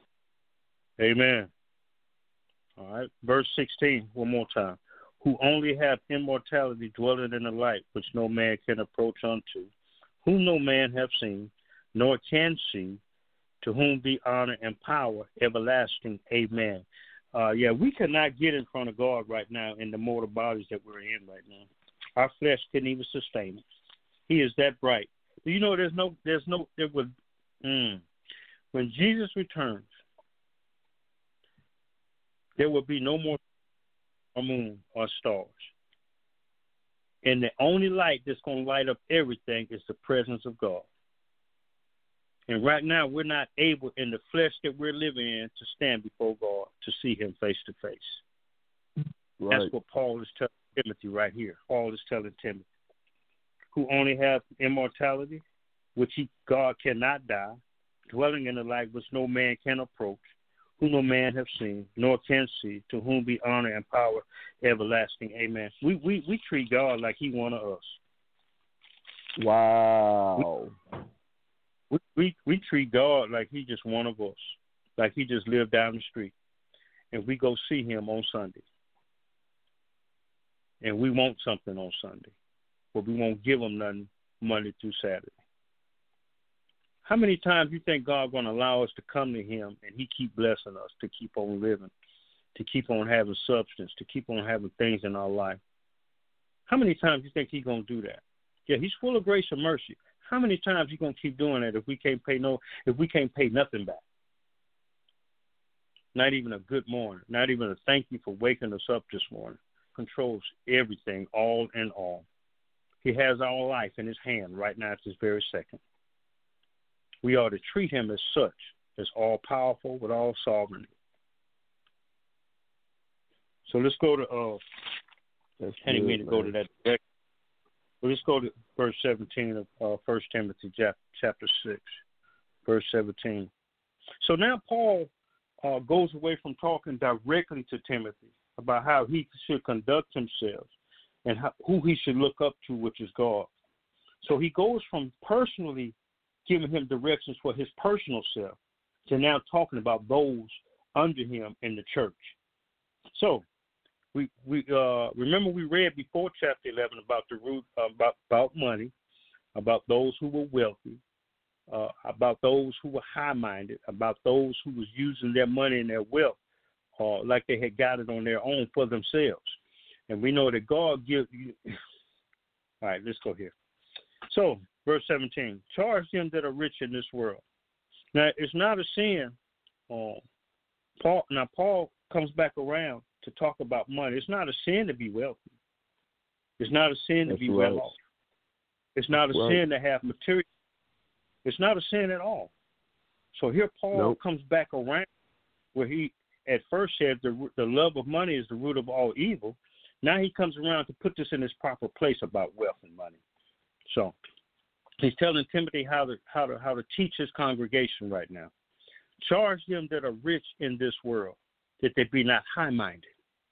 [SPEAKER 4] Amen. All right, verse sixteen, one more time. Who only have immortality dwelling in the light, which no man can approach unto, whom no man have seen, nor can see, to whom be honor and power everlasting. Amen. Uh, yeah, we cannot get in front of God right now in the mortal bodies that we're in right now. Our flesh couldn't even sustain it. He is that bright. You know, there's no, there's no, there was, mm, when Jesus returns, there will be no more moon or stars. And the only light that's going to light up everything is the presence of God. And right now, we're not able, in the flesh that we're living in, to stand before God, to see him face to face.
[SPEAKER 3] Right.
[SPEAKER 4] That's what Paul is telling Timothy right here. Paul is telling Timothy, who only have immortality, which he, God cannot die, dwelling in the light which no man can approach, who no man have seen, nor can see, to whom be honor and power everlasting. Amen. We we, we treat God like he one of us.
[SPEAKER 3] Wow.
[SPEAKER 4] We, we we treat God like he just one of us, like he just lived down the street. And we go see him on Sunday. And we want something on Sunday, but we won't give him nothing Monday through Saturday. How many times do you think God going to allow us to come to him and he keep blessing us to keep on living, to keep on having substance, to keep on having things in our life? How many times do you think he's going to do that? Yeah, he's full of grace and mercy. How many times you gonna keep doing that if we can't pay no if we can't pay nothing back? Not even a good morning, not even a thank you for waking us up this morning. Controls everything, all in all. He has our life in his hand right now at this very second. We ought to treat him as such, as all powerful with all sovereignty. So let's go to uh
[SPEAKER 3] That's
[SPEAKER 4] I didn't
[SPEAKER 3] good,
[SPEAKER 4] mean to
[SPEAKER 3] man.
[SPEAKER 4] go to that direction. Well, let's go to verse seventeen of uh, First Timothy chapter six, verse seventeen. So now Paul uh, goes away from talking directly to Timothy about how he should conduct himself and how, who he should look up to, which is God. So he goes from personally giving him directions for his personal self to now talking about those under him in the church. So we we uh, remember we read before chapter eleven about the root uh, about about money, about those who were wealthy, uh, about those who were high-minded, about those who was using their money and their wealth uh, like they had got it on their own for themselves. And we know that God gives you. All right, let's go here. So, verse seventeen, charge them that are rich in this world. Now, it's not a sin. Uh, Paul, now, Paul comes back around to talk about money. It's not a sin to be wealthy. It's not a sin to
[SPEAKER 3] That's
[SPEAKER 4] be
[SPEAKER 3] right.
[SPEAKER 4] well off. It's not a
[SPEAKER 3] Right.
[SPEAKER 4] sin to have material. It's not a sin at all. So here Paul
[SPEAKER 3] Nope.
[SPEAKER 4] comes back around where he at first said the the love of money is the root of all evil. Now he comes around to put this in its proper place about wealth and money. So he's telling Timothy how to how to how to teach his congregation right now. Charge them that are rich in this world, that they be not high-minded.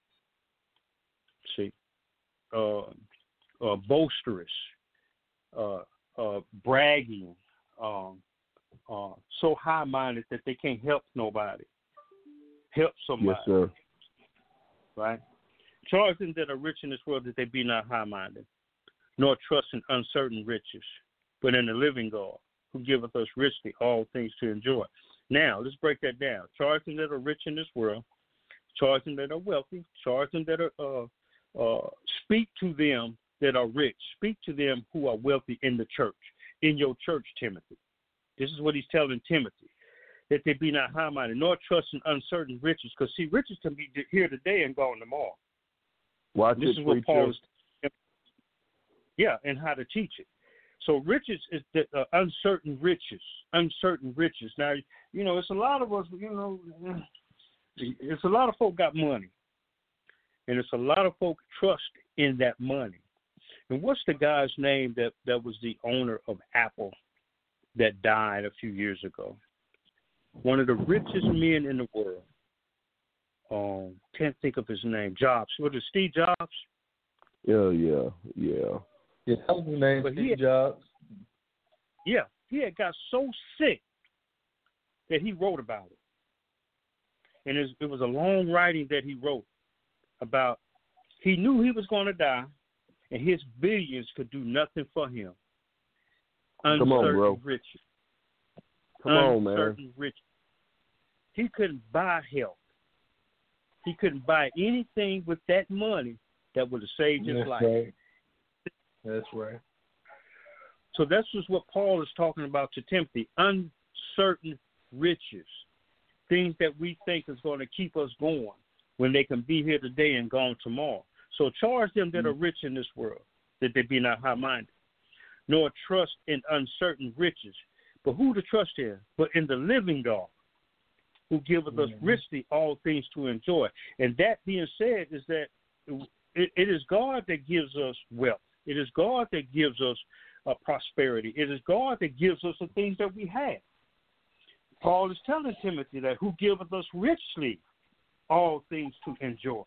[SPEAKER 4] See, uh, uh, boisterous, uh, uh, bragging, um, uh, so high-minded that they can't help nobody, help somebody.
[SPEAKER 3] Yes, sir.
[SPEAKER 4] Right? Charge them that are rich in this world that they be not high-minded, nor trust in uncertain riches, but in the living God, who giveth us richly all things to enjoy. Now, let's break that down. Charge them that are rich in this world, charge them that are wealthy, charge them that are, uh, uh, speak to them that are rich, speak to them who are wealthy in the church, in your church, Timothy. This is what he's telling Timothy, that they be not high-minded, nor trust in uncertain riches, because, see, riches can be here today and gone tomorrow.
[SPEAKER 3] Watch
[SPEAKER 4] This
[SPEAKER 3] it,
[SPEAKER 4] is what
[SPEAKER 3] preacher.
[SPEAKER 4] Paul is, yeah, and how to teach it. So riches is the uh, uncertain riches, uncertain riches. Now, you know, it's a lot of us, you know, it's a lot of folk got money, and it's a lot of folk trust in that money. And what's the guy's name that, that was the owner of Apple that died a few years ago? One of the richest men in the world. Um, can't think of his name. Jobs. Was it Steve Jobs?
[SPEAKER 3] Yeah, yeah, yeah.
[SPEAKER 6] Yeah, that was his name,
[SPEAKER 4] But
[SPEAKER 6] Steve
[SPEAKER 4] he-
[SPEAKER 6] Jobs.
[SPEAKER 4] Yeah, he had got so sick that he wrote about it. And it was, it was a long writing that he wrote about he knew he was going to die, and his billions could do nothing for him.
[SPEAKER 3] Come on, bro.
[SPEAKER 4] Uncertain riches.
[SPEAKER 3] Come on, man.
[SPEAKER 4] Uncertain riches. He couldn't buy health. He couldn't buy anything with that money that would have saved his
[SPEAKER 6] That's
[SPEAKER 4] life.
[SPEAKER 6] right. That's right.
[SPEAKER 4] So that's just what Paul is talking about to Timothy. Uncertain riches. Things that we think is going to keep us going when they can be here today and gone tomorrow. So charge them that are rich in this world, that they be not high-minded, nor trust in uncertain riches. But who to trust in? But in the living God, who giveth us richly all things to enjoy. And that being said is that it, it is God that gives us wealth. It is God that gives us uh, prosperity. It is God that gives us the things that we have. Paul is telling Timothy that who giveth us richly all things to enjoy.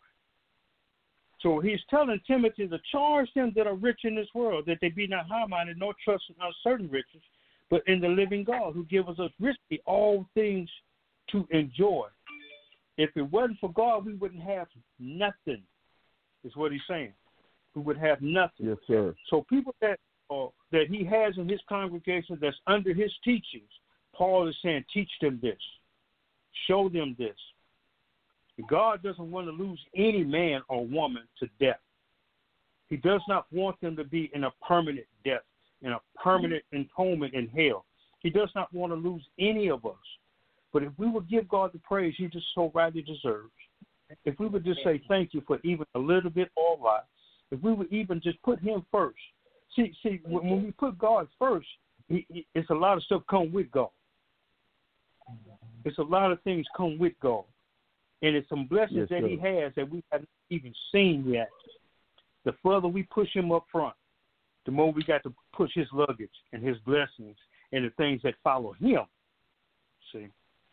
[SPEAKER 4] So he's telling Timothy to charge them that are rich in this world, that they be not high-minded, nor trust in uncertain riches, but in the living God, who giveth us richly all things to enjoy. If it wasn't for God, we wouldn't have nothing, is what he's saying. We would have nothing.
[SPEAKER 3] Yes, sir.
[SPEAKER 4] So people that uh, that he has in his congregation that's under his teachings, Paul is saying, teach them this. Show them this. God doesn't want to lose any man or woman to death. He does not want them to be in a permanent death, in a permanent atonement in hell. He does not want to lose any of us. But if we would give God the praise he just so rightly deserves, if we would just say thank you for even a little bit of our life, if we would even just put him first. See, see, when, when we put God first, he, he, it's a lot of stuff come with God. It's a lot of things come with God. And it's some blessings yes, that sir. he has that we haven't even seen yet. The further we push him up front, the more we got to push his luggage and his blessings and the things that follow him. See?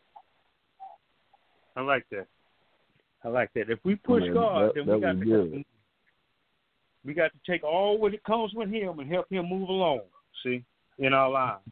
[SPEAKER 4] I like that. I like that. If we push yeah, God, that, then we got to good. we got to take all what it comes with him and help him move along, see, in our lives.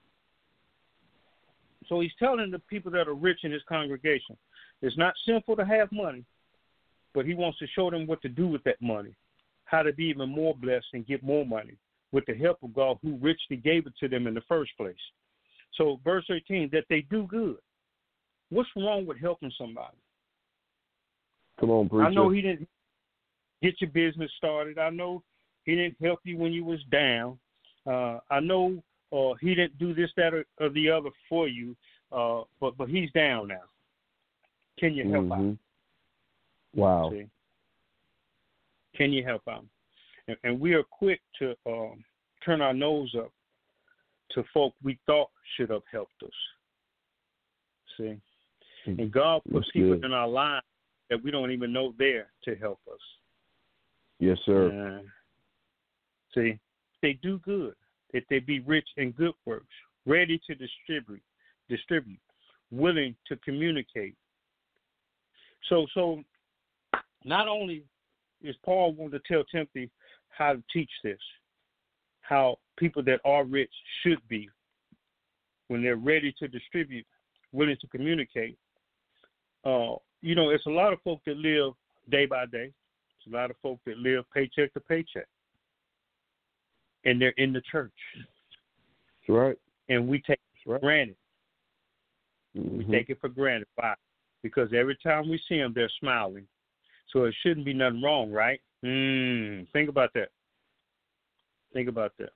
[SPEAKER 4] So he's telling the people that are rich in his congregation, it's not sinful to have money, but he wants to show them what to do with that money, how to be even more blessed and get more money with the help of God who richly gave it to them in the first place. So verse eighteen, that they do good. What's wrong with helping somebody?
[SPEAKER 3] Come on, preacher.
[SPEAKER 4] I know he didn't get your business started. I know he didn't help you when you was down. Uh, I know uh, he didn't do this, that, or, or the other for you, uh, but but he's down now. Can you help
[SPEAKER 3] mm-hmm.
[SPEAKER 4] out?
[SPEAKER 3] Wow.
[SPEAKER 4] See? Can you help out? And, and we are quick to um, turn our nose up to folk we thought should have helped us. See? And God puts
[SPEAKER 3] That's
[SPEAKER 4] people
[SPEAKER 3] good.
[SPEAKER 4] in our lives that we don't even know there to help us.
[SPEAKER 3] Yes, sir.
[SPEAKER 4] Uh, see, they do good, that they be rich in good works, ready to distribute, distribute, willing to communicate. So, so not only is Paul wanting to tell Timothy how to teach this, how people that are rich should be when they're ready to distribute, willing to communicate. Uh, you know, it's a lot of folk that live day by day. It's a lot of folk that live paycheck to paycheck. And they're in the church.
[SPEAKER 3] That's right.
[SPEAKER 4] And we take it for
[SPEAKER 3] right.
[SPEAKER 4] granted.
[SPEAKER 3] Mm-hmm.
[SPEAKER 4] We take it for granted. Why? Because every time we see them, they're smiling. So it shouldn't be nothing wrong, right? Mm, think about that. Think about that.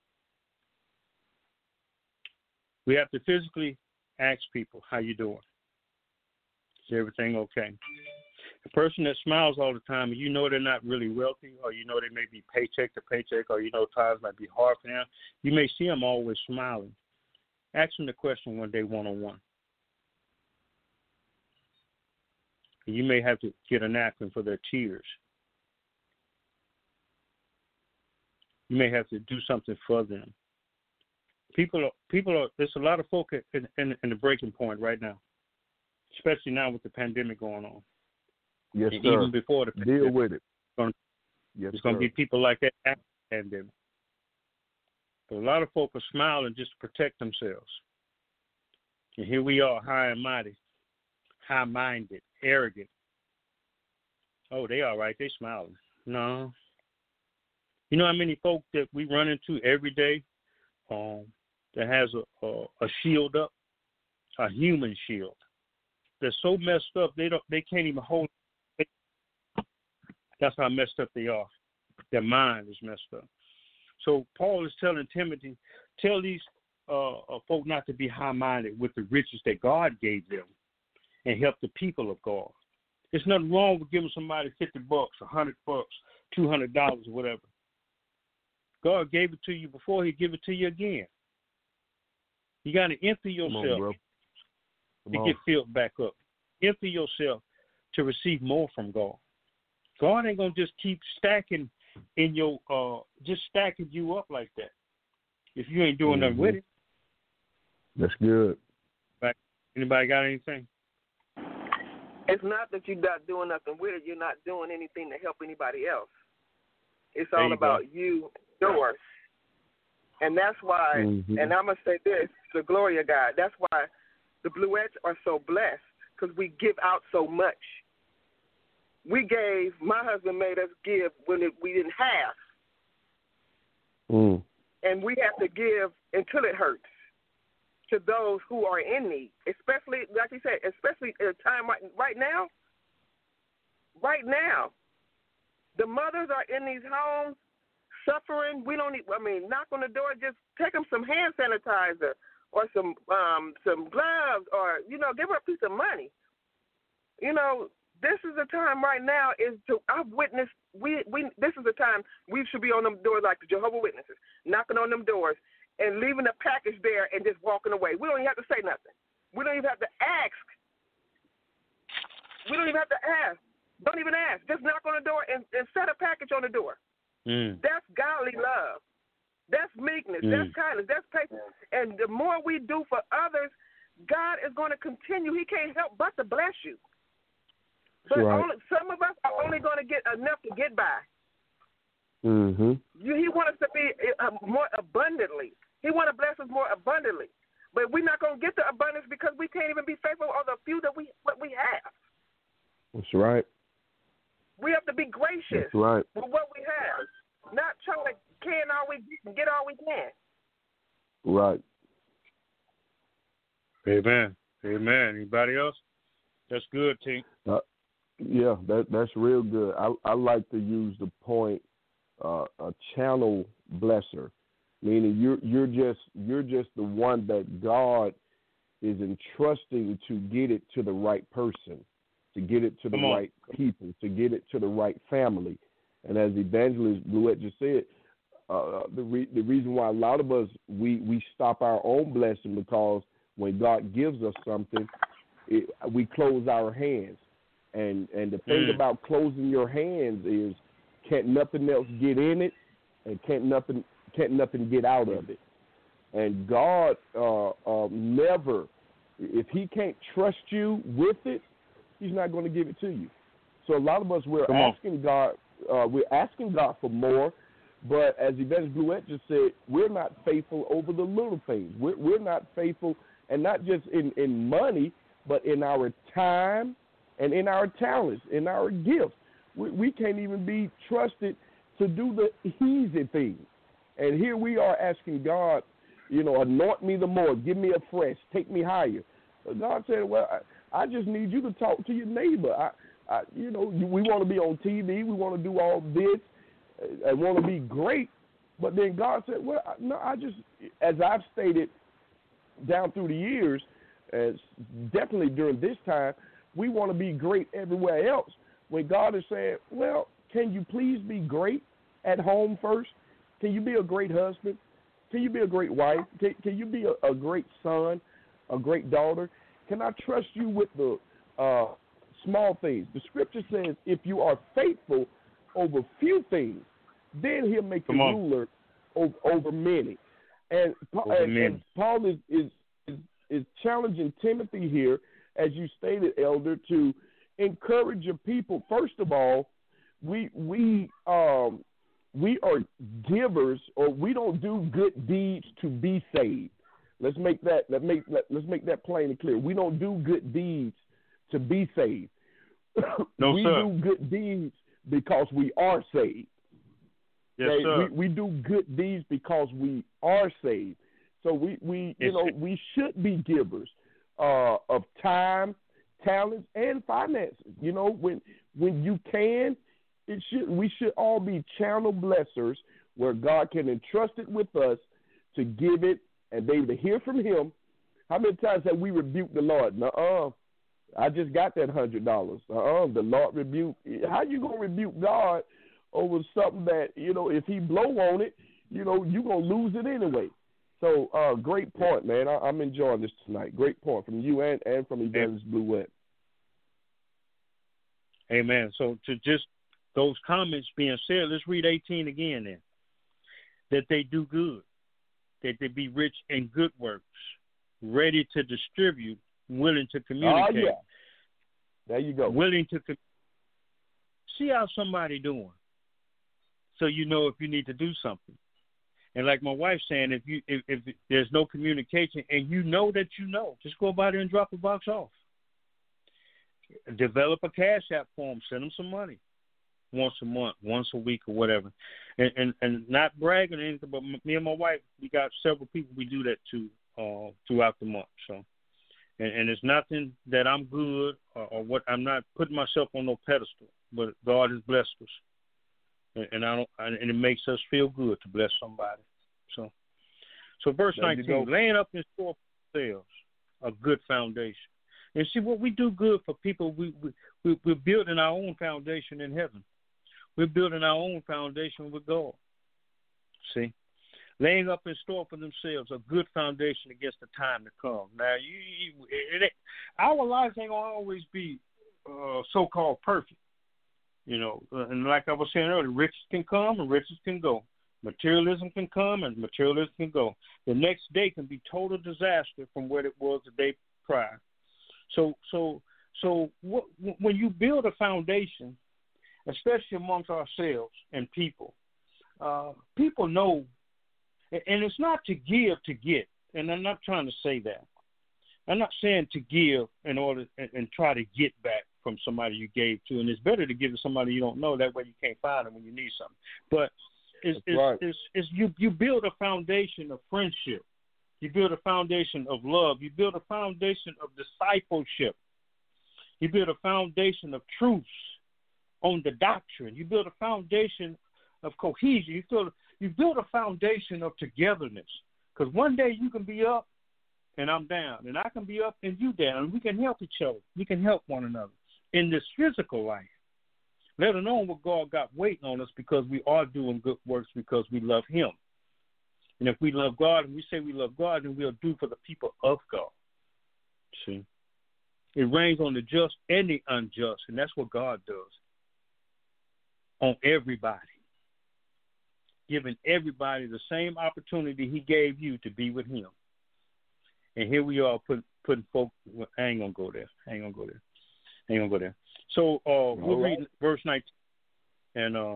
[SPEAKER 4] We have to physically ask people, how you doing? Is everything okay? A person that smiles all the time, you know they're not really wealthy, or you know they may be paycheck to paycheck, or you know times might be hard for them. You may see them always smiling. Ask them the question one day one-on-one. You may have to get a napkin for their tears. You may have to do something for them. People are, people are, there's a lot of folk in, in, in the breaking point right now, especially now with the pandemic going on.
[SPEAKER 3] Yes,
[SPEAKER 4] and
[SPEAKER 3] sir.
[SPEAKER 4] Even before the pandemic.
[SPEAKER 3] Deal with it.
[SPEAKER 4] It's going,
[SPEAKER 3] yes,
[SPEAKER 4] it's going to be people like that after the pandemic. But a lot of folk are smiling just to protect themselves. And here we are, high and mighty, high-minded, arrogant. Oh, they all right. They smiling. No. You know how many folk that we run into every day um, that has a, a, a shield up, a human shield. They're so messed up they don't they can't even hold it. That's how messed up they are. Their mind is messed up. So Paul is telling Timothy, tell these uh, uh, folk not to be high-minded with the riches that God gave them and help the people of God. There's nothing wrong with giving somebody fifty bucks, a hundred bucks, two hundred dollars, whatever. God gave it to you before he give it to you again. You got to empty yourself
[SPEAKER 3] Come on, Come
[SPEAKER 4] to
[SPEAKER 3] on.
[SPEAKER 4] get filled back up. Empty yourself to receive more from God. God ain't gonna just keep stacking in your uh just stacking you up like that if you ain't doing
[SPEAKER 3] mm-hmm.
[SPEAKER 4] nothing with it.
[SPEAKER 3] That's good.
[SPEAKER 4] Right. Anybody got anything?
[SPEAKER 5] It's not that you're not doing nothing with it. You're not doing anything to help anybody else. It's
[SPEAKER 4] There
[SPEAKER 5] all
[SPEAKER 4] you
[SPEAKER 5] about
[SPEAKER 4] go.
[SPEAKER 5] you, yours. And that's why,
[SPEAKER 3] mm-hmm.
[SPEAKER 5] and I'm going to say this, the glory of God, that's why the Bluettes are so blessed, because we give out so much. We gave, my husband made us give when it, we didn't have.
[SPEAKER 3] Mm.
[SPEAKER 5] And we have to give until it hurts to those who are in need, especially, like you said, especially at a time right, right now. Right now,
[SPEAKER 7] The mothers are in these homes suffering. We don't need, I mean, knock on the door, just take them some hand sanitizer or some um, some gloves, or, you know, give her a piece of money. You know, this is the time right now is to, I've witnessed, we, we this is the time we should be on them doors like the Jehovah's Witnesses, knocking on them doors and leaving the package there and just walking away. We don't even have to say nothing. We don't even have to ask. We don't even have to ask. Don't even ask. Just knock on the door and, and set a package on the door.
[SPEAKER 4] Mm.
[SPEAKER 7] That's godly love. That's meekness. Mm. That's kindness. That's patience. And the more we do for others, God is going to continue. He can't help but to bless you. But right. only, some of us are only going to get enough to get by.
[SPEAKER 3] Mm-hmm.
[SPEAKER 7] You, he wants us to be uh, more abundantly. He wants to bless us more abundantly. But we're not going to get the abundance because we can't even be faithful on the few that we what we have.
[SPEAKER 3] That's right.
[SPEAKER 7] We have to be gracious
[SPEAKER 3] That's right.
[SPEAKER 7] with what we have, not trying to can all we get all we can.
[SPEAKER 3] Right.
[SPEAKER 4] Amen. Amen. Anybody else? That's good, T.
[SPEAKER 3] Uh, yeah, that that's real good. I I like to use the point uh, a channel blesser, meaning you're you're just you're just the one that God is entrusting to get it to the right person, to get it to the right people, to get it to the right family. And as Evangelist Bluette just said, uh, the re- the reason why a lot of us we, we stop our own blessing because when God gives us something, it, we close our hands. And and the thing mm. about closing your hands is can't nothing else get in it, and can't nothing can't nothing get out of it. And God uh, uh, never, if He can't trust you with it, He's not going to give it to you. So a lot of us we're Come asking on. God, uh, we're asking God for more, but as Evangelist Bluette just said, we're not faithful over the little things. We're, we're not faithful, and not just in, in money, but in our time and in our talents, in our gifts. We, we can't even be trusted to do the easy things. And here we are asking God, you know, anoint me the more, give me a fresh, take me higher. But God said, well, I, I just need you to talk to your neighbor. I, I, you know, we want to be on T V, we want to do all this, and want to be great. But then God said, well, no, I just, as I've stated down through the years, as definitely during this time, we want to be great everywhere else. When God is saying, well, can you please be great at home first? Can you be a great husband? Can you be a great wife? Can, can you be a, a great son, a great daughter? Can I trust you with the uh, small things? The scripture says if you are faithful over few things, then He'll make you ruler over, over many. And, over and, many. and Paul is, is, is, is challenging Timothy here, as you stated, Elder, to encourage your people. First of all, we we um, we are givers, or we don't do good deeds to be saved. Let's make that let make let, let's make that plain and clear. We don't do good deeds to be saved.
[SPEAKER 4] No,
[SPEAKER 3] we
[SPEAKER 4] sir.
[SPEAKER 3] do good deeds because we are saved.
[SPEAKER 4] Yes,
[SPEAKER 3] okay?
[SPEAKER 4] sir.
[SPEAKER 3] We, we do good deeds because we are saved. So we, we you know we should be givers uh, of time, talents, and finances. You know, when when you can, it should we should all be channel blessers where God can entrust it with us to give it and be able to hear from Him. How many times have we rebuked the Lord? Nuh-uh. I just got that hundred dollars. Uh-uh. The Lord rebuked. How you gonna rebuke God over something that, you know, if He blow on it, you know, you gonna lose it anyway. So, uh, great point, man. I, I'm enjoying this tonight. Great point from you and, and from Evangelist Bluette.
[SPEAKER 4] Amen. So, to just those comments being said, let's read eighteen again then. That they do good, that they be rich in good works, ready to distribute, willing to communicate.
[SPEAKER 3] Oh, yeah. There you go.
[SPEAKER 4] Willing to com- see how somebody doing, so you know if you need to do something. And like my wife's saying, if you if, if there's no communication and you know that you know, just go by there and drop a box off. Develop a cash app for them. Send them some money once a month, once a week, or whatever. And and, and not bragging or anything, but me and my wife, we got several people we do that to uh, throughout the month. So, and, and it's nothing that I'm good or, or what I'm not putting myself on no pedestal, but God has blessed us. and, and I don't, and it makes us feel good to bless somebody. So, so verse there nineteen, laying up in store for ourselves a good foundation. And see, what we do good for people, we, we, we, we're building our own foundation in heaven. We're building our own foundation with God. See? Laying up in store for themselves a good foundation against the time to come. Now, you, you it, it, our lives ain't going to always be uh, so-called perfect. You know, and like I was saying earlier, riches can come and riches can go. Materialism can come and materialism can go. The next day can be total disaster from what it was the day prior. So, so, so what, when you build a foundation, especially amongst ourselves and people, uh, people know, and it's not to give to get, and I'm not trying to say that. I'm not saying to give in order and, and try to get back from somebody you gave to, and it's better to give to somebody you don't know. That way you can't find them when you need something. But it's, it's,
[SPEAKER 3] right.
[SPEAKER 4] it's, it's you, you build a foundation of friendship. You build a foundation of love. You build a foundation of discipleship. You build a foundation of truths on the doctrine. You build a foundation of cohesion. You build, you build a foundation of togetherness. Because one day you can be up and I'm down, and I can be up and you down, and we can help each other. We can help one another in this physical life. Let alone what God got waiting on us, because we are doing good works because we love him. And if we love God and we say we love God, then we'll do for the people of God. See? It rains on the just and the unjust, and that's what God does on everybody, giving everybody the same opportunity he gave you to be with him. And here we are put, putting folks, well, I ain't going to go there. I ain't going to go there. I ain't going to go there. So uh, we'll right. read verse nineteen, and uh,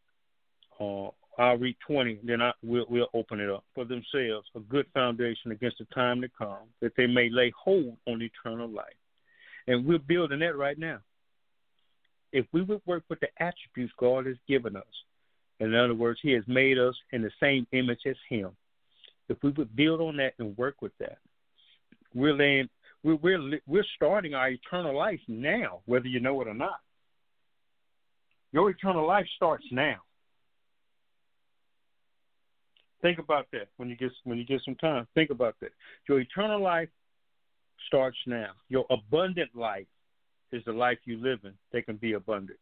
[SPEAKER 4] uh, I'll read twenty, then I, we'll, we'll open it up. For themselves, a good foundation against the time to come, that they may lay hold on eternal life. And we're building that right now. If we would work with the attributes God has given us, in other words, he has made us in the same image as him. If we would build on that and work with that, we're laying, we're, we're, we're starting our eternal life now, whether you know it or not. Your eternal life starts now. Think about that when you get when you get some time. Think about that. Your eternal life starts now. Your abundant life is the life you live in. They can be abundant.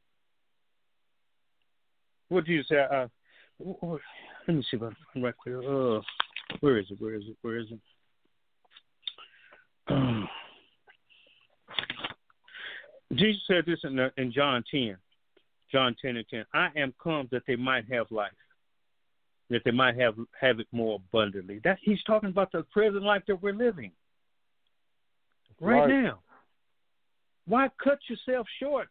[SPEAKER 4] What do you say? Uh, let me see if I can find right quick. Uh, where is it? Where is it? Where is it? Um, Jesus said this in, the, in John ten. John ten and ten. I am come that they might have life, that they might have, have it more abundantly. That he's talking about the present life that we're living right, right now. Why cut yourself short?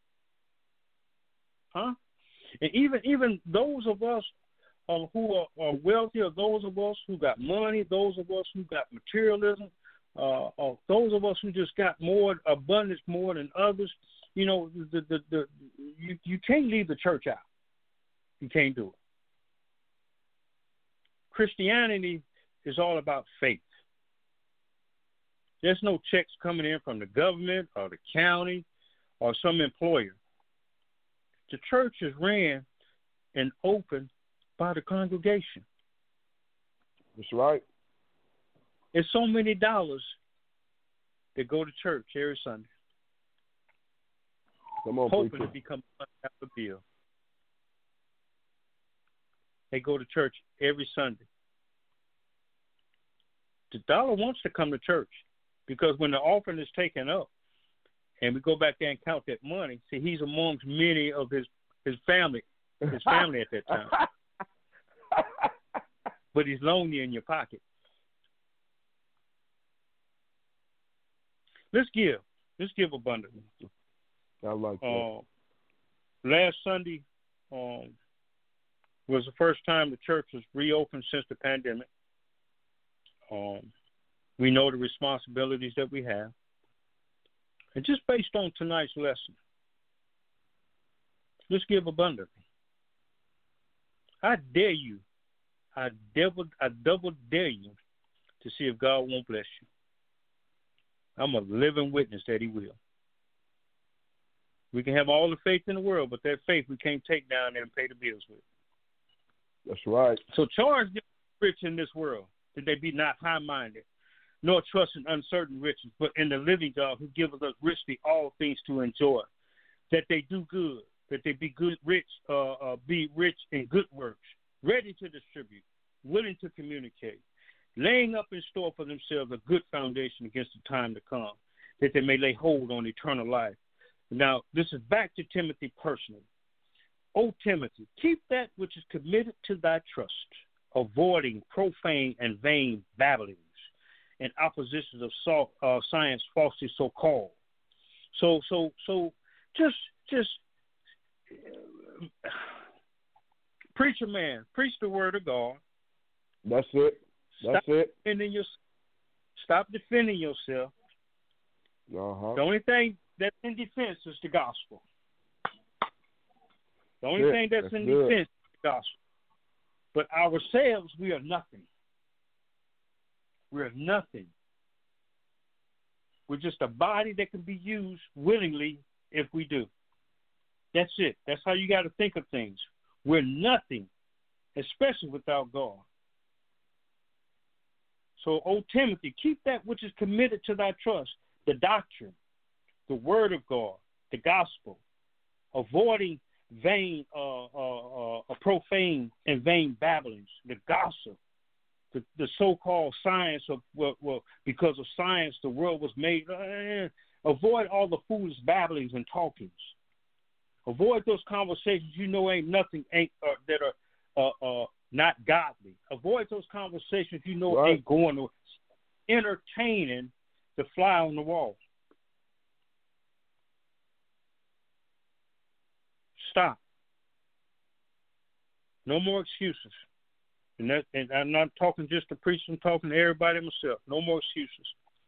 [SPEAKER 4] Huh? And even even those of us uh, who are, are wealthy, or those of us who got money, those of us who got materialism, uh, or those of us who just got more abundance more than others, you know, the the, the you, you can't leave the church out. You can't do it. Christianity is all about faith. There's no checks coming in from the government or the county or some employer. The church is ran and opened by the congregation.
[SPEAKER 3] That's right.
[SPEAKER 4] There's so many dollars that go to church every Sunday.
[SPEAKER 3] Come on,
[SPEAKER 4] hoping
[SPEAKER 3] preacher.
[SPEAKER 4] to become a dollar bill. They go to church every Sunday. The dollar wants to come to church, because when the offering is taken up and we go back there and count that money, see, he's amongst many of his, his family, his family at that time. But he's lonely in your pocket. Let's give. Let's give abundantly.
[SPEAKER 3] I like that.
[SPEAKER 4] Uh, last Sunday um, was the first time the church was reopened since the pandemic. Um, we know the responsibilities that we have. And just based on tonight's lesson, let's give abundantly. I dare you, I double, I double dare you to see if God won't bless you. I'm a living witness that he will. We can have all the faith in the world, but that faith we can't take down there and pay the bills with.
[SPEAKER 3] That's right.
[SPEAKER 4] So charge the rich in this world that they be not high-minded, nor trust in uncertain riches, but in the living God who giveth us richly all things to enjoy, that they do good, that they be good, rich, uh, uh, be rich in good works, ready to distribute, willing to communicate, laying up in store for themselves a good foundation against the time to come, that they may lay hold on eternal life. Now, this is back to Timothy personally. O Timothy, keep that which is committed to thy trust, avoiding profane and vain babblings and oppositions of so, uh, science falsely so called. So, so, so, just, just uh, preach a man, preach the word of God.
[SPEAKER 3] That's it. That's
[SPEAKER 4] stop
[SPEAKER 3] it.
[SPEAKER 4] Defending your, stop defending yourself.
[SPEAKER 3] Uh-huh.
[SPEAKER 4] The only thing that's in defense is the gospel. The only
[SPEAKER 3] Good.
[SPEAKER 4] thing that's,
[SPEAKER 3] that's
[SPEAKER 4] in
[SPEAKER 3] good.
[SPEAKER 4] defense is the gospel. But ourselves, we are nothing. We're nothing. We're just a body that can be used willingly if we do. That's it. That's how you got to think of things. We're nothing, especially without God. So, O Timothy, keep that which is committed to thy trust, the doctrine, the word of God, the gospel, avoiding vain, uh, uh, uh, profane and vain babblings, the gossip, the, the so-called science of, well, well, because of science, the world was made. Uh, avoid all the foolish babblings and talkings. Avoid those conversations you know ain't nothing, ain't uh, that are uh, uh, not godly. Avoid those conversations you know
[SPEAKER 3] right.
[SPEAKER 4] ain't going to entertaining the fly on the wall. Stop. No more excuses. And, that, and I'm not talking just to priests, I'm talking to everybody myself. No more excuses.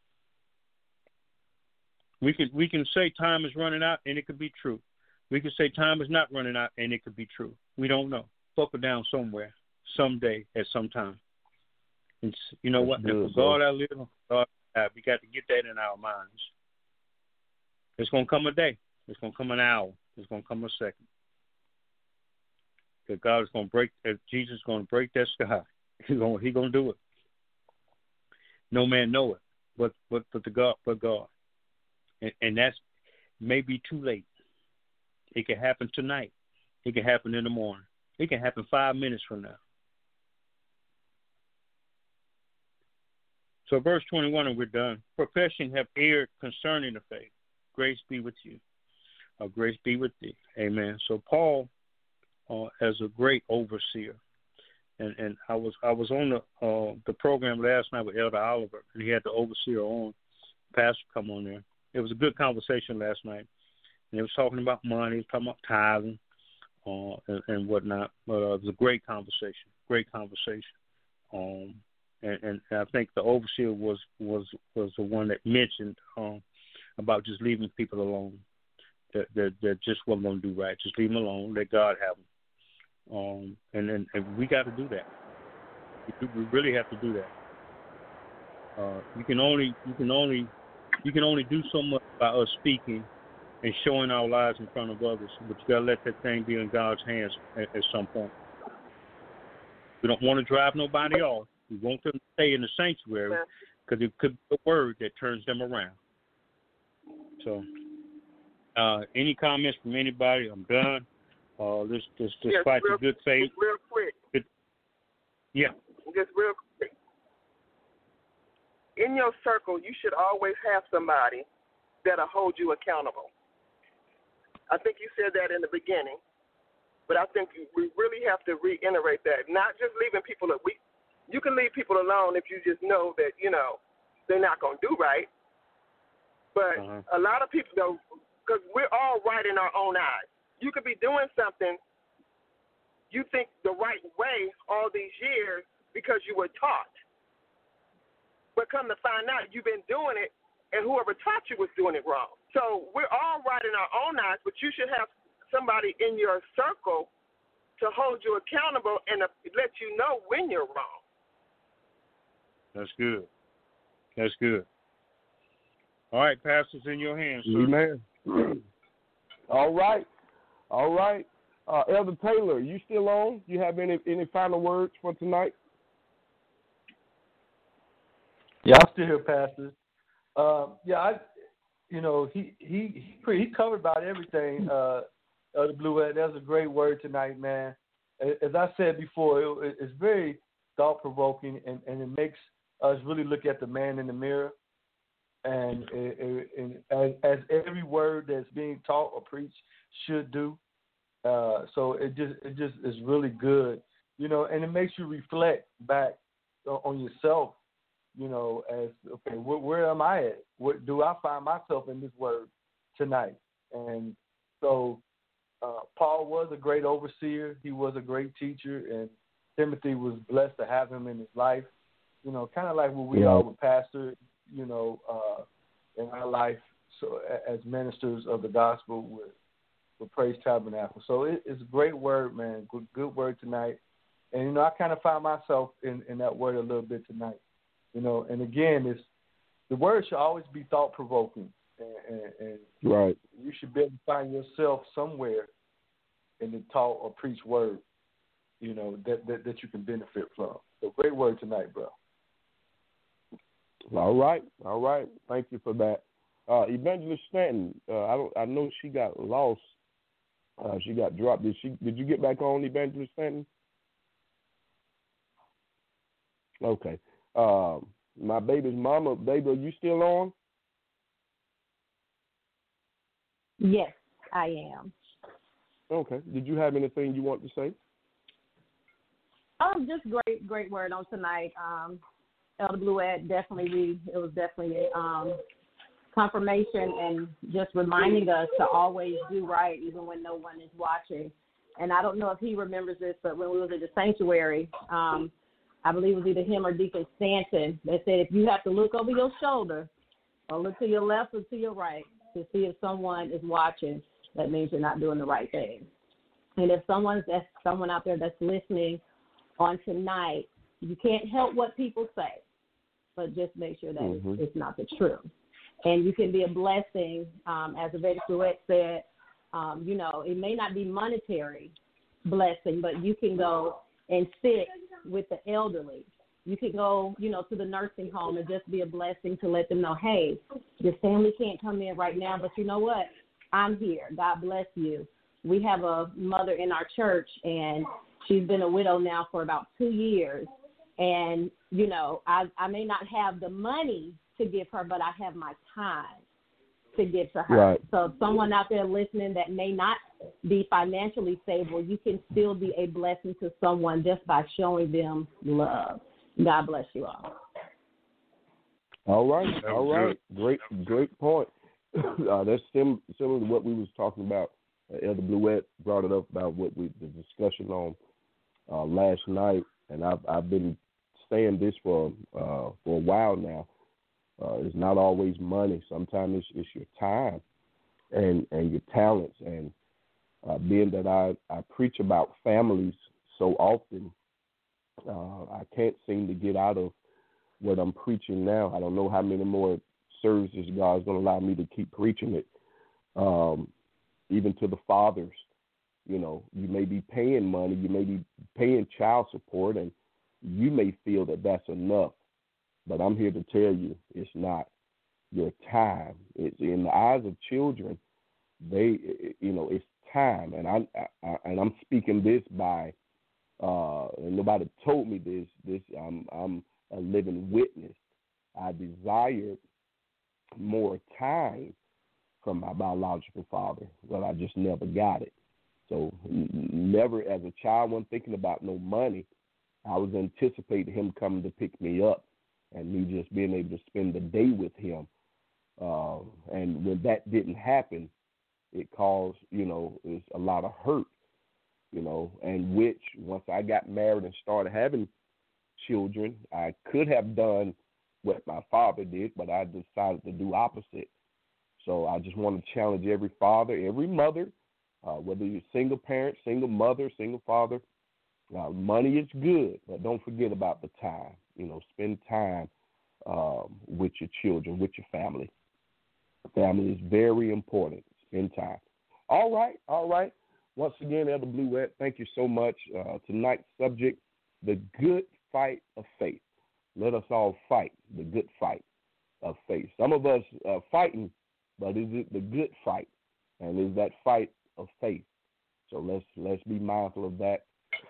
[SPEAKER 4] We can we can say time is running out, and it could be true. We can say time is not running out, and it could be true. We don't know. Buckle down somewhere, someday, at some time. And you know
[SPEAKER 3] That's
[SPEAKER 4] what?
[SPEAKER 3] good,
[SPEAKER 4] and for God I live, God I die. We got to get that in our minds. It's going to come a day. It's going to come an hour. It's going to come a second. That God is going to break, that Jesus is going to break that sky. He's going, he's going to do it. No man know it, but but but the God, but God, and, and that's maybe too late. It can happen tonight. It can happen in the morning. It can happen five minutes from now. So verse twenty-one, and we're done. Profession have erred concerning the faith. Grace be with you. Uh, grace be with thee. Amen. So Paul, uh, as a great overseer, and, and I was I was on the uh, the program last night with Elder Oliver, and he had the overseer on, pastor come on there. It was a good conversation last night, and he was talking about money, he was talking about tithing, uh, and, and whatnot. But uh, it was a great conversation, great conversation. Um, and, and I think the overseer was was was the one that mentioned um, about just leaving people alone. That, that, that just wasn't going to do right. Just leave them alone. Let God have them. Um, and then and we got to do that. We, we really have to do that. Uh, you can only you can only you can only do so much by us speaking and showing our lives in front of others. But you got to let that thing be in God's hands at, at some point. We don't want to drive nobody off. We want them to stay in the sanctuary because it could be a word that turns them around. So. Uh, any comments from anybody? I'm done. Uh, let's just
[SPEAKER 7] yes,
[SPEAKER 4] fight
[SPEAKER 7] real,
[SPEAKER 4] the good faith.
[SPEAKER 7] Just real quick.
[SPEAKER 4] It, yeah.
[SPEAKER 7] Just real quick. In your circle, you should always have somebody that'll hold you accountable. I think you said that in the beginning, but I think we really have to reiterate that. Not just leaving people that we. You can leave people alone if you just know that you know they're not going to do right. But uh-huh. a lot of people don't. Because we're all right in our own eyes. You could be doing something you think the right way all these years because you were taught. But come to find out, you've been doing it, and whoever taught you was doing it wrong. So we're all right in our own eyes, but you should have somebody in your circle to hold you accountable and to let you know when you're wrong.
[SPEAKER 4] That's good. That's good. All right, Pastor's in your hands, sir.
[SPEAKER 3] Amen. All right. All right. Uh, Elder Taylor, you still on? You have any any final words for tonight?
[SPEAKER 6] Yeah, I'm still here, Pastor. Uh, yeah, I, you know, he he he, he covered about everything. Uh, Elder Bluette, that was a great word tonight, man. As I said before, it, it's very thought provoking, and, and it makes us really look at the man in the mirror. And, and, and as, as every word that's being taught or preached should do. Uh, so it just it just is really good, you know, and it makes you reflect back on yourself, you know, as okay, where, where am I at? What do I find myself in this word tonight? And so uh, Paul was a great overseer. He was a great teacher, and Timothy was blessed to have him in his life. You know, kind of like what we
[SPEAKER 3] yeah.
[SPEAKER 6] are with Pastor, you know, uh, in our life, so as ministers of the gospel with. Praise Tabernacle. So it, it's a great word, man. Good, good word tonight. And, you know, I kind of find myself in, in that word a little bit tonight. You know, and again, it's, the word should always be thought-provoking. And, and, and
[SPEAKER 3] right.
[SPEAKER 6] you should be able to find yourself somewhere in the taught or preached word, you know, that, that, that you can benefit from. So great word tonight, bro.
[SPEAKER 3] All right. All right. Thank you for that. Uh, Evangelist Stanton, uh, I don't. I know she got lost. Uh, she got dropped. Did she? Did you get back on, Evangelist Stanton? Okay. Um, my baby's mama, baby, are you still on?
[SPEAKER 8] Yes, I am.
[SPEAKER 3] Okay. Did you have anything you want to say?
[SPEAKER 8] Um, just great, great word on tonight. Um, Elder Bluette, definitely, we, it was definitely um, confirmation and just reminding us to always do right even when no one is watching. And I don't know if he remembers this, but when we was at the sanctuary, um, I believe it was either him or Deacon Stanton, that said if you have to look over your shoulder or look to your left or to your right to see if someone is watching, that means you're not doing the right thing. And if someone's that's someone out there that's listening on tonight, you can't help what people say, but just make sure that mm-hmm. it's, it's not the truth. And you can be a blessing, um, as Evangelist Bluette said, um, you know, it may not be monetary blessing, but you can go and sit with the elderly. You can go, you know, to the nursing home and just be a blessing to let them know, hey, your family can't come in right now, but you know what? I'm here. God bless you. We have a mother in our church, and she's been a widow now for about two years. And, you know, I, I may not have the money to give her, but I have my time to give to her.
[SPEAKER 3] Right.
[SPEAKER 8] So someone out there listening that may not be financially stable, you can still be a blessing to someone just by showing them love. God bless you all.
[SPEAKER 3] All right. All right. Great, great point. Uh, that's sim- similar to what we was talking about. Uh, Elder Bluette brought it up about what we the discussion on uh, last night, and I've I've been saying this for uh, for a while now. Uh, it's not always money. Sometimes it's, it's your time and, and your talents. And uh, being that I, I preach about families so often, uh, I can't seem to get out of what I'm preaching now. I don't know how many more services God's going to allow me to keep preaching it. Um, even to the fathers, you know, you may be paying money, you may be paying child support, and you may feel that that's enough. But I'm here to tell you, it's not. Your time. It's in the eyes of children. They, you know, it's time, and I, I and I'm speaking this by. Uh, and nobody told me this. This I'm I'm a living witness. I desired more time from my biological father, but I just never got it. So never, as a child, wasn't thinking about no money. I was anticipating him coming to pick me up, and me just being able to spend the day with him. Uh, and when that didn't happen, it caused, you know, it's a lot of hurt, you know, and which once I got married and started having children, I could have done what my father did, but I decided to do opposite. So I just want to challenge every father, every mother, uh, whether you're single parent, single mother, single father. Uh, money is good, but don't forget about the time. You know, spend time um, with your children, with your family. Family is very important. Spend time. All right, all right. Once again, Elder Bluette, thank you so much. Uh, tonight's subject, the good fight of faith. Let us all fight the good fight of faith. Some of us are fighting, but is it the good fight? And is that fight of faith? So let's let's be mindful of that.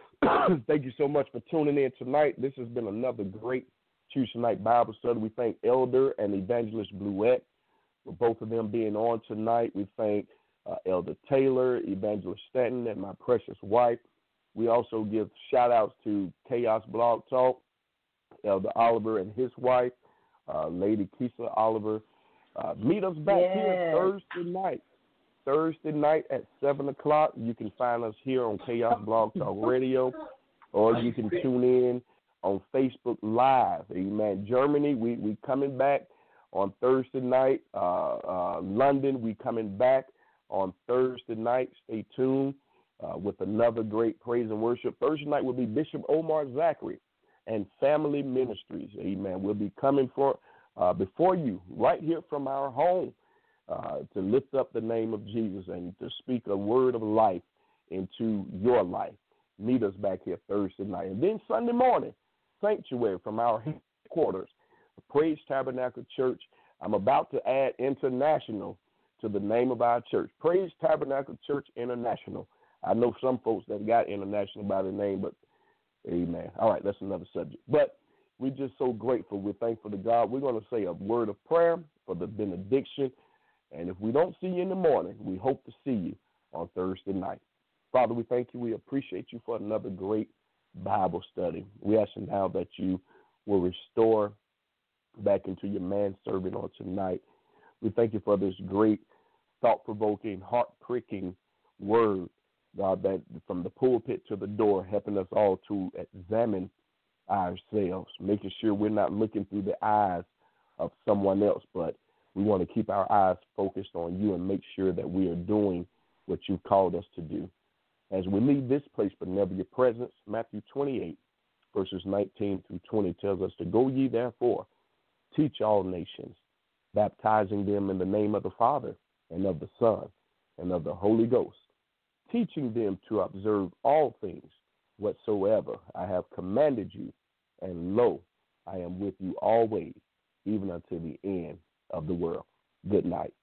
[SPEAKER 3] Thank you so much for tuning in tonight. This has been another great Tuesday night Bible study. We thank Elder and Evangelist Bluette for both of them being on tonight. We thank uh, Elder Taylor, Evangelist Stanton, and my precious wife. We also give shout-outs to Chaos Blog Talk, Elder Oliver and his wife, uh, Lady Keisha Oliver. Uh, meet us back
[SPEAKER 8] yes.
[SPEAKER 3] here Thursday night. Thursday night at seven o'clock. You can find us here on Chaos Blog Talk Radio, or you can tune in on Facebook Live. Amen. Germany, we we coming back on Thursday night. Uh, uh, London, we coming back on Thursday night. Stay tuned uh, with another great praise and worship. Thursday night will be Bishop Omar Zachary and Family Ministries. Amen. We'll be coming for uh, before you right here from our home. Uh, to lift up the name of Jesus and to speak a word of life into your life. Meet us back here Thursday night. And then Sunday morning, Sanctuary from our headquarters, Praise Tabernacle Church. I'm about to add international to the name of our church, Praise Tabernacle Church International. I know some folks that got international by the name, but amen. All right, that's another subject. But we're just so grateful. We're thankful to God. We're going to say a word of prayer for the benediction. And if we don't see you in the morning, we hope to see you on Thursday night. Father, we thank you. We appreciate you for another great Bible study. We ask you now that you will restore back into your manservant on tonight. We thank you for this great, thought-provoking, heart-pricking word, God, that from the pulpit to the door, helping us all to examine ourselves, making sure we're not looking through the eyes of someone else, but we want to keep our eyes focused on you and make sure that we are doing what you've called us to do. As we leave this place, but never your presence, Matthew twenty-eight, verses nineteen through twenty tells us to go ye therefore, teach all nations, baptizing them in the name of the Father and of the Son and of the Holy Ghost, teaching them to observe all things whatsoever I have commanded you, and lo, I am with you always, even unto the end of the world. Good night.